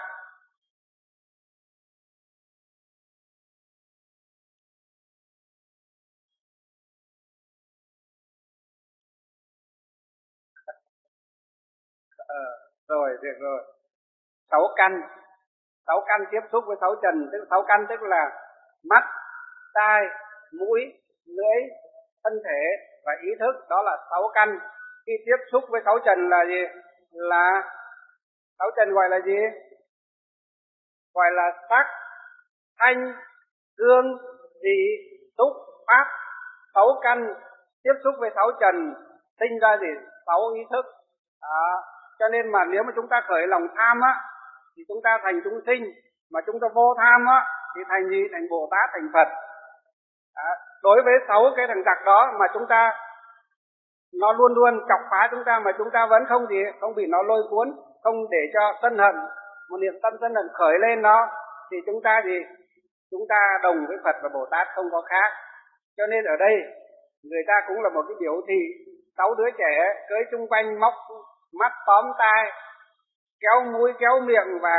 Ờ, rồi, được rồi. Sáu căn. Sáu căn tiếp xúc với sáu trần, tức sáu căn tức là mắt, tai, mũi, lưỡi, thân thể và ý thức, đó là sáu căn. Khi tiếp xúc với sáu trần là gì? Là sáu trần gọi là gì? Gọi là sắc, thanh, hương, vị, xúc, pháp. Sáu căn tiếp xúc với sáu trần sinh ra gì? Sáu ý thức. Đó. Cho nên mà nếu mà chúng ta khởi lòng tham á thì chúng ta thành chúng sinh, mà chúng ta vô tham á thì thành gì? Thành Bồ Tát, thành Phật. Đó. Đối với sáu cái thằng giặc đó mà chúng ta nó luôn luôn chọc phá chúng ta mà chúng ta vẫn không gì, không bị nó lôi cuốn, không để cho sân hận, một niềm tâm sân hận khởi lên nó, thì chúng ta gì? Chúng ta đồng với Phật và Bồ Tát, không có khác. Cho nên ở đây người ta cũng là một cái biểu thị sáu đứa trẻ cưới chung quanh móc mắt tóm tai, kéo mũi kéo miệng và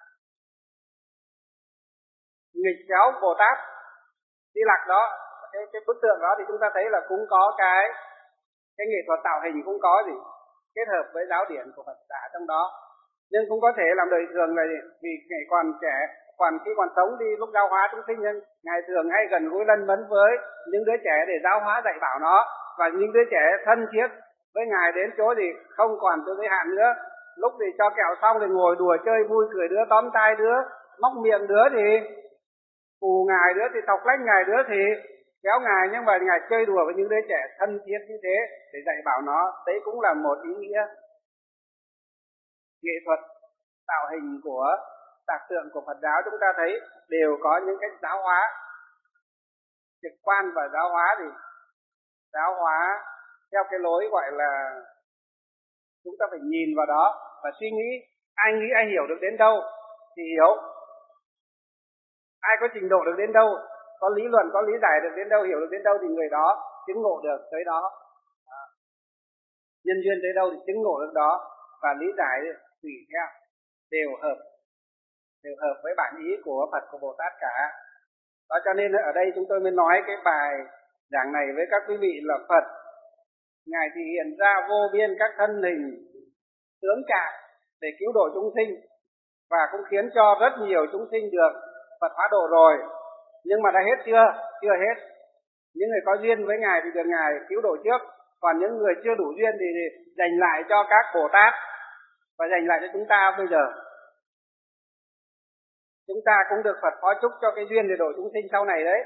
nghịch giáo Bồ Tát Di Lặc đó. Cái, cái bức tượng đó thì chúng ta thấy là cũng có cái cái nghệ thuật tạo hình, cũng có gì kết hợp với giáo điển của Phật giáo trong đó. Nhưng cũng có thể làm đời thường là gì? Vì ngày còn trẻ, còn khi còn sống đi lúc giáo hóa chúng sinh nhân, ngài thường hay gần gũi lân mẫn với những đứa trẻ để giáo hóa dạy bảo nó, và những đứa trẻ thân thiết với ngài đến chỗ thì không còn chỗ giới hạn nữa. Lúc thì cho kẹo xong thì ngồi đùa chơi vui cười, đứa tóm tay đứa, móc miệng đứa thì phù ngài, đứa thì thọc lách ngài, đứa thì kéo ngài, nhưng mà ngài chơi đùa với những đứa trẻ thân thiết như thế để dạy bảo nó. Đấy cũng là một ý nghĩa nghệ thuật tạo hình của tạc tượng của Phật giáo. Chúng ta thấy đều có những cách giáo hóa trực quan, và giáo hóa thì giáo hóa theo cái lối gọi là chúng ta phải nhìn vào đó và suy nghĩ. Ai nghĩ ai hiểu được đến đâu thì hiểu, ai có trình độ được đến đâu, có lý luận, có lý giải được đến đâu, hiểu được đến đâu thì người đó chứng ngộ được tới đó. Nhân duyên tới đâu thì chứng ngộ được đó, và lý giải tùy theo đều hợp, đều hợp với bản ý của Phật, của Bồ Tát cả. Đó, cho nên ở đây chúng tôi mới nói cái bài giảng này với các quý vị là Phật ngài thì hiện ra vô biên các thân hình tướng trạng để cứu độ chúng sinh, và cũng khiến cho rất nhiều chúng sinh được Phật hóa độ rồi. Nhưng mà đã hết chưa? Chưa hết. Những người có duyên với Ngài thì được Ngài cứu độ trước, còn những người chưa đủ duyên thì, thì dành lại cho các Bồ Tát và dành lại cho chúng ta bây giờ. Chúng ta cũng được Phật phó chúc cho cái duyên để độ chúng sinh sau này đấy.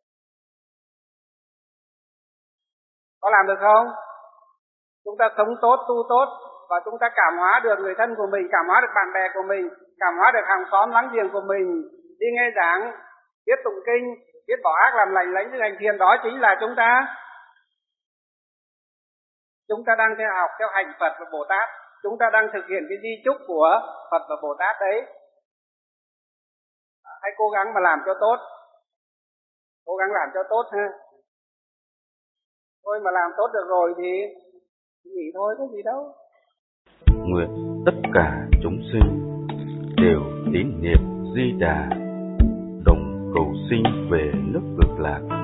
Có làm được không? Chúng ta sống tốt, tu tốt và chúng ta cảm hóa được người thân của mình, cảm hóa được bạn bè của mình, cảm hóa được hàng xóm láng giềng của mình, đi nghe giảng, biết tụng kinh, biết bỏ ác làm lành, lãnh thực hành thiền, đó chính là chúng ta. Chúng ta đang theo học, theo hành Phật và Bồ Tát. Chúng ta đang thực hiện cái di chúc của Phật và Bồ Tát đấy. Hãy cố gắng mà làm cho tốt. Cố gắng làm cho tốt ha. Thôi mà làm tốt được rồi thì nghỉ thôi, có gì đâu. Nguyện tất cả chúng sinh đều tín niệm Di Đà, đồng cầu sinh về nước Cực Lạc.